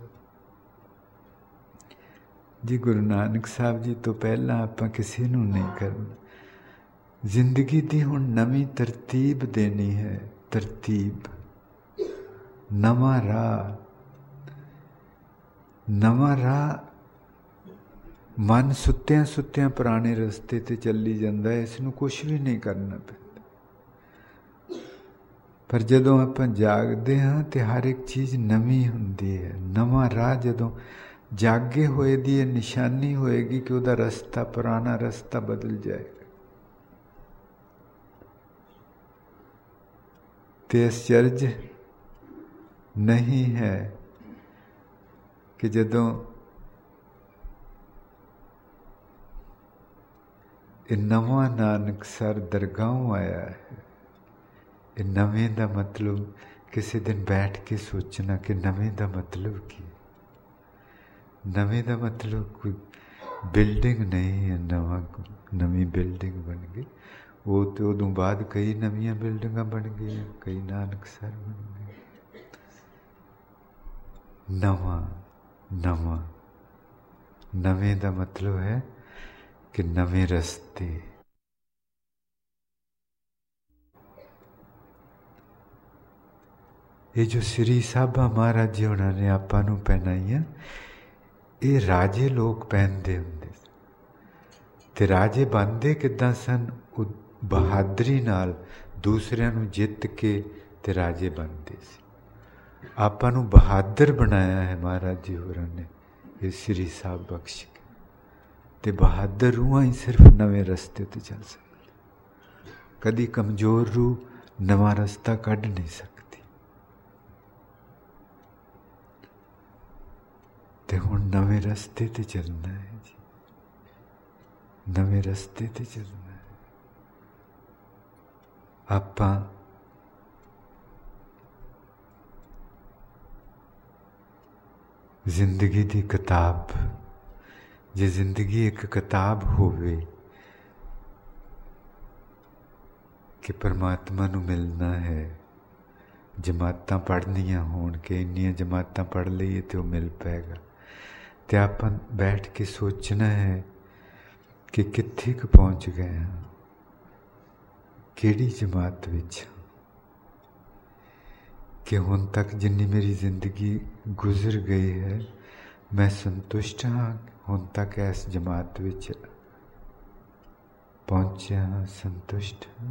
ਜੀ। ਗੁਰੂ ਨਾਨਕ ਸਾਹਿਬ ਜੀ ਤੋਂ ਪਹਿਲਾਂ ਆਪਾਂ ਕਿਸੇ ਨੂੰ ਨਹੀਂ ਕਰਨਾ। ਜ਼ਿੰਦਗੀ ਦੀ ਹੁਣ ਨਵੀਂ ਤਰਤੀਬ ਦੇਣੀ ਹੈ, ਤਰਤੀਬ, ਨਵਾਂ ਰਾਹ, ਨਵਾਂ ਰਾਹ। ਮਨ ਸੁੱਤਿਆਂ ਸੁੱਤਿਆਂ ਪੁਰਾਣੇ ਰਸਤੇ ਤੇ ਚੱਲੀ ਜਾਂਦਾ ਹੈ, ਇਸ ਨੂੰ ਕੁਛ ਵੀ ਨਹੀਂ ਕਰਨਾ ਪੈਂਦਾ। ਪਰ ਜਦੋਂ ਆਪਾਂ ਜਾਗਦੇ ਹਾਂ ਤੇ ਹਰ ਇੱਕ ਚੀਜ਼ ਨਵੀਂ ਹੁੰਦੀ ਹੈ। ਨਵਾਂ ਰਾਹ ਜਦੋਂ ਜਾਗੇ ਹੋਏ ਦੀ ਇਹ ਨਿਸ਼ਾਨੀ ਹੋਏਗੀ ਕਿ ਉਹਦਾ ਰਸਤਾ, ਪੁਰਾਣਾ ਰਸਤਾ ਬਦਲ ਜਾਏਗਾ। ਤੇ ਅਚਰਜ ਨਹੀਂ ਹੈ ਕਿ ਜਦੋਂ ਇਹ ਨਵਾਂ ਨਾਨਕਸਰ ਦਰਗਾਹੋਂ ਆਇਆ ਹੈ, ਇਹ ਨਵੇਂ ਦਾ ਮਤਲਬ ਕਿਸੇ ਦਿਨ ਬੈਠ ਕੇ ਸੋਚਣਾ ਕਿ ਨਵੇਂ ਦਾ ਮਤਲਬ ਕੀ। ਨਵੇਂ ਦਾ ਮਤਲਬ ਕੋਈ ਬਿਲਡਿੰਗ ਨਹੀਂ ਹੈ, ਨਵਾਂ ਨਵੀਂ ਬਿਲਡਿੰਗ ਬਣ ਗਈ। ਉਹ ਤੇ ਉਦੋਂ ਬਾਅਦ ਕਈ ਨਵੀਆਂ ਬਿਲਡਿੰਗਾਂ ਬਣ ਗਈਆਂ, ਕਈ ਨਾਨਕਸਰ ਬਣ ਗਏ। ਨਵਾਂ ਨਵਾਂ ਨਵੇਂ ਦਾ ਮਤਲਬ ਹੈ ਕਿ ਨਵੇਂ ਰਸਤੇ। ਇਹ ਜੋ ਸ੍ਰੀ ਸਾਹਿਬਾ ਮਹਾਰਾਜ ਜੀ ਉਹਨਾਂ ਨੇ ਆਪਾਂ ਨੂੰ ਪਹਿਨਾਈਆਂ, ਇਹ ਰਾਜੇ ਲੋਕ ਪਹਿਨਦੇ ਹੁੰਦੇ ਸੀ। ਤੇ ਰਾਜੇ ਬਣਦੇ ਕਿੱਦਾਂ ਸਨ? ਉਹ ਬਹਾਦਰੀ ਨਾਲ ਦੂਸਰਿਆਂ ਨੂੰ ਜਿੱਤ ਕੇ ਤੇ ਰਾਜੇ ਬਣਦੇ ਸੀ। ਆਪਾਂ ਨੂੰ ਬਹਾਦਰ ਬਣਾਇਆ ਹੈ ਮਹਾਰਾਜ ਜੀ ਹੋਰਾਂ ਨੇ ਇਹ ਸ੍ਰੀ ਸਾਹਿਬ ਬਖਸ਼ ਕੇ। ਤੇ ਬਹਾਦਰ ਰੂਹਾਂ ਹੀ ਸਿਰਫ ਨਵੇਂ ਰਸਤੇ ਤੇ ਚੱਲ ਸਕਦੀ। ਕਦੀ ਕਮਜ਼ੋਰ ਰੂਹ ਨਵਾਂ ਰਸਤਾ ਕੱਢ ਨਹੀਂ ਸਕਦੀ। ਤੇ ਹੁਣ ਨਵੇਂ ਰਸਤੇ ਤੇ ਚੱਲਣਾ ਹੈ ਜੀ, ਨਵੇਂ ਰਸਤੇ ਤੇ ਚੱਲਣਾ ਹੈ। ਆਪਾਂ ਜ਼ਿੰਦਗੀ ਦੀ ਕਿਤਾਬ, ਜੇ ਜ਼ਿੰਦਗੀ ਇੱਕ ਕਿਤਾਬ ਹੋਵੇ ਕਿ ਪਰਮਾਤਮਾ ਨੂੰ ਮਿਲਣਾ ਹੈ, ਜਮਾਤਾਂ ਪੜ੍ਹਨੀਆਂ ਹੋਣ ਕਿ ਇੰਨੀਆਂ ਜਮਾਤਾਂ ਪੜ੍ਹ ਲਈਏ ਤੇ ਉਹ ਮਿਲ ਪਏਗਾ। ਤੇ ਆਪਾਂ ਬੈਠ ਕੇ ਸੋਚਣਾ ਹੈ ਕਿ ਕਿੱਥੇ ਕੁ ਪਹੁੰਚ ਗਏ ਹਾਂ, ਕਿਹੜੀ ਜਮਾਤ ਵਿੱਚ, ਕਿ ਹੁਣ ਤੱਕ ਜਿੰਨੀ ਮੇਰੀ ਜ਼ਿੰਦਗੀ ਗੁਜ਼ਰ ਗਈ ਹੈ ਮੈਂ ਸੰਤੁਸ਼ਟ ਹਾਂ। ਹੁਣ ਤੱਕ ਇਸ ਜਮਾਤ ਵਿੱਚ ਪਹੁੰਚਿਆ, ਸੰਤੁਸ਼ਟ ਹਾਂ।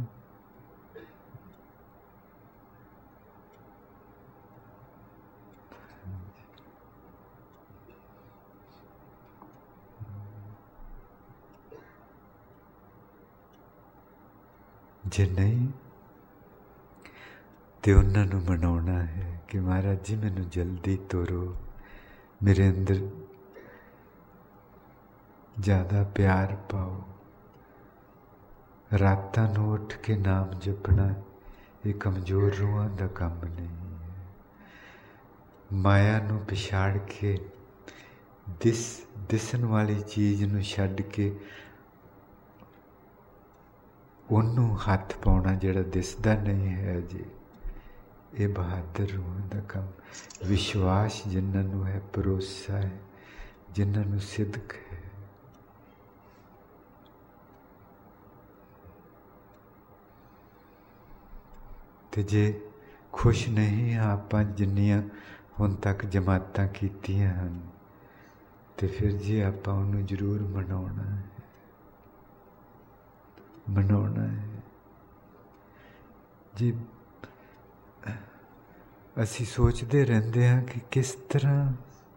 ਜੇ ਨਹੀਂ ਤੇ ਉਹਨਾਂ ਨੂੰ ਮਨਾਉਣਾ ਹੈ ਕਿ ਮਹਾਰਾਜ ਜੀ ਮੈਨੂੰ ਜਲਦੀ ਤੋਰੋ, ਮੇਰੇ ਅੰਦਰ ਜ਼ਿਆਦਾ ਪਿਆਰ ਪਾਓ। ਰਾਤਾਂ ਨੂੰ ਉੱਠ ਕੇ ਨਾਮ ਜਪਣਾ ਇਹ ਕਮਜ਼ੋਰ ਰੂਹਾਂ ਦਾ ਕੰਮ ਨਹੀਂ ਹੈ। ਮਾਇਆ ਨੂੰ ਪਛਾੜ ਕੇ ਦਿਸ ਦਿਸਣ ਵਾਲੀ ਚੀਜ਼ ਨੂੰ ਛੱਡ ਕੇ ਉਹਨੂੰ ਹੱਥ ਪਾਉਣਾ ਜਿਹੜਾ ਦਿਸਦਾ ਨਹੀਂ ਹੈ ਜੀ, ਇਹ ਬਹਾਦਰ ਰੂਹਾਂ ਦਾ ਕੰਮ। ਵਿਸ਼ਵਾਸ ਜਿਨ੍ਹਾਂ ਨੂੰ ਹੈ, ਭਰੋਸਾ ਹੈ, ਜਿਨ੍ਹਾਂ ਨੂੰ ਸਿਦਕ ਹੈ। ਤੇ ਜੇ ਖੁਸ਼ ਨਹੀਂ ਹਾਂ ਆਪਾਂ ਜਿੰਨੀਆਂ ਹੁਣ ਤੱਕ ਜਮਾਤਾਂ ਕੀਤੀਆਂ ਹਨ, ਤੇ ਫਿਰ ਜੀ ਆਪਾਂ ਉਹਨੂੰ ਜ਼ਰੂਰ ਮਨਾਉਣਾ ਹੈ, ਮਨਾਉਣਾ ਹੈ ਜੀ। ਅਸੀਂ ਸੋਚਦੇ ਰਹਿੰਦੇ ਹਾਂ ਕਿ ਕਿਸ ਤਰ੍ਹਾਂ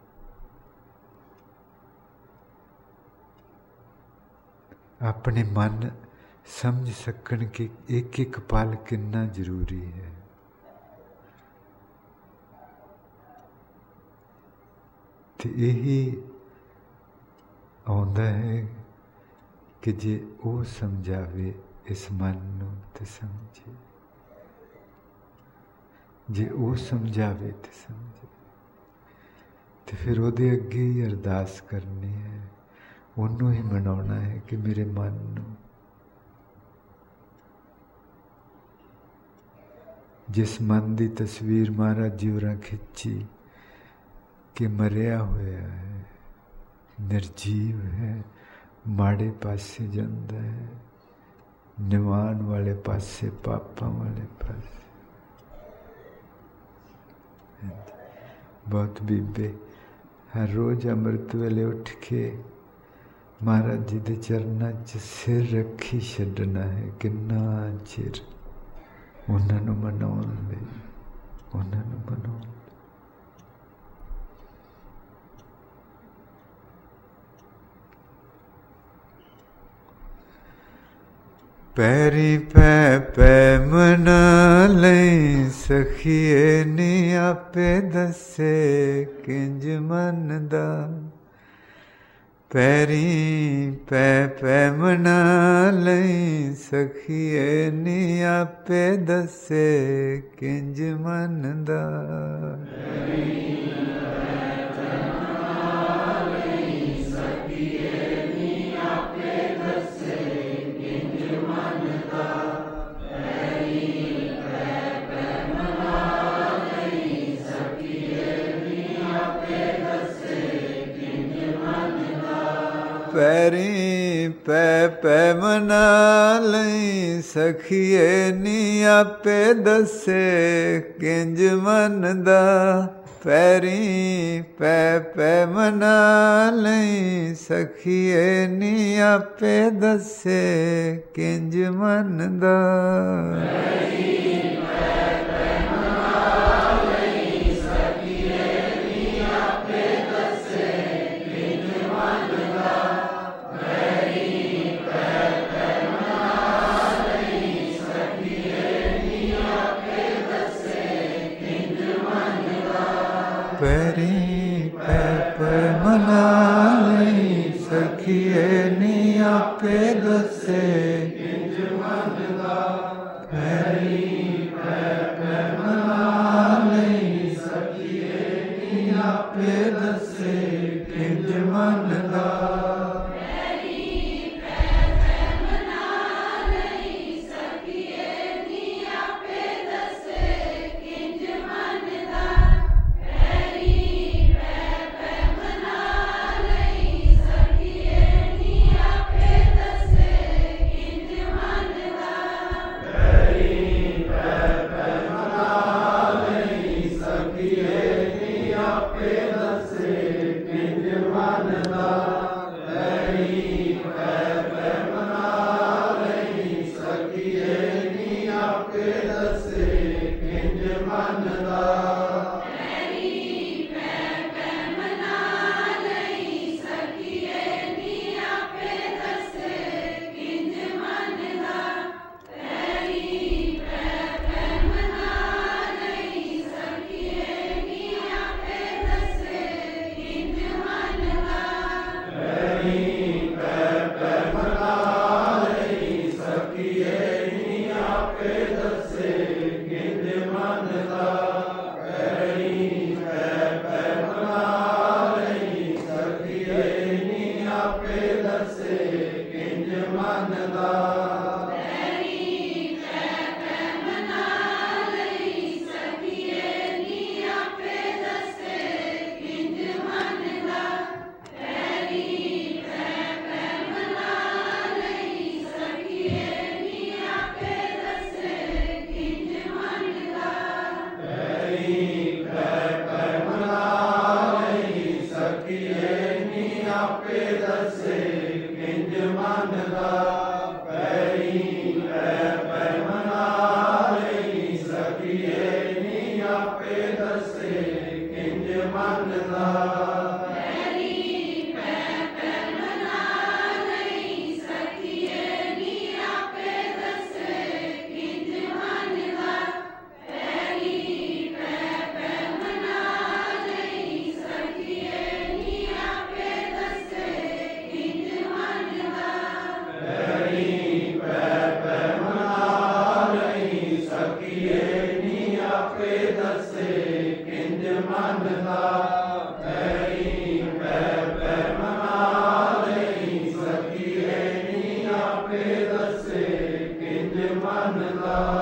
ਆਪਣੇ ਮਨ ਸਮਝ ਸਕਣ ਕਿ ਇੱਕ ਇੱਕ ਪਲ ਕਿੰਨਾ ਜ਼ਰੂਰੀ ਹੈ। ਤੇ ਇਹੀ ਆਉਂਦਾ ਹੈ ਕਿ ਜੇ ਉਹ ਸਮਝਾਵੇ ਇਸ ਮਨ ਨੂੰ ਤੇ ਸਮਝੇ, ਜੇ ਉਹ ਸਮਝਾਵੇ ਤੇ ਸਮਝੇ। ਤੇ ਫਿਰ ਉਹਦੇ ਅੱਗੇ ਹੀ ਅਰਦਾਸ ਕਰਨੀ ਹੈ, ਉਹਨੂੰ ਹੀ ਮਨਾਉਣਾ ਹੈ ਕਿ ਮੇਰੇ ਮਨ ਨੂੰ, ਜਿਸ ਮਨ ਦੀ ਤਸਵੀਰ ਮਹਾਰਾਜ ਜੀ ਹੋਰਾਂ ਖਿੱਚੀ ਕਿ ਮਰਿਆ ਹੋਇਆ ਹੈ, ਨਿਰਜੀਵ ਹੈ, ਮਾੜੇ ਪਾਸੇ ਜਾਂਦਾ ਹੈ, ਨਿਵਾਨ ਵਾਲੇ ਪਾਸੇ, ਪਾਪਾਂ ਵਾਲੇ ਪਾਸੇ। ਬਹੁਤ ਬੀਬੇ ਹਰ ਰੋਜ਼ ਅੰਮ੍ਰਿਤ ਵੇਲੇ ਉੱਠ ਕੇ ਮਹਾਰਾਜ ਜੀ ਦੇ ਚਰਨਾਂ 'ਚ ਸਿਰ ਰੱਖੀ ਛੱਡਣਾ ਹੈ। ਕਿੰਨਾ ਚਿਰ ਉਹਨਾਂ ਨੂੰ ਮਨਾਉਣ ਲਈ, ਉਹਨਾਂ ਨੂੰ ਮਨਾਉਣ ਲਈ। ਪੈਰੀ ਪੈ ਪੈ ਮਨਾ ਲਈ ਸਖੀਏ ਨੀ ਆਪੇ ਦੱਸੇ ਕਿੰਜ ਮਨ ਦਾ। ਪੈਰੀ ਪੈ ਪੈ ਮਨਾ ਲਈ ਸਖੀਏ ਨੀ ਆਪੇ ਦੱਸੇ ਕਿੰਜ ਮਨ ਦਾ। ਪੈਰੀ ਪੈ ਪੈ ਮਨਾ ਲਈ ਸਖੀਏ ਨੀ ਆਪੇ ਦੱਸੇ ਕਿੰਜ ਮਨ ਦਾ। ਪੈਰੀ ਪੈ ਪੈ ਮਨਾ ਲਈ ਸਖੀਏ ਨੀ ਆਪੇ ਦੱਸੇ ਕਿੰਜ ਮਨ ਦਾ। ਪੈਰੀ ਪੈ ਪੈ ਮਨਾ ਲਈ पैरी पै पै मना लई सखिए नी आपे दसे इंज मन दा पैरी पै पै मना लई सखिए नी आपे दसे इंज मन दा Manila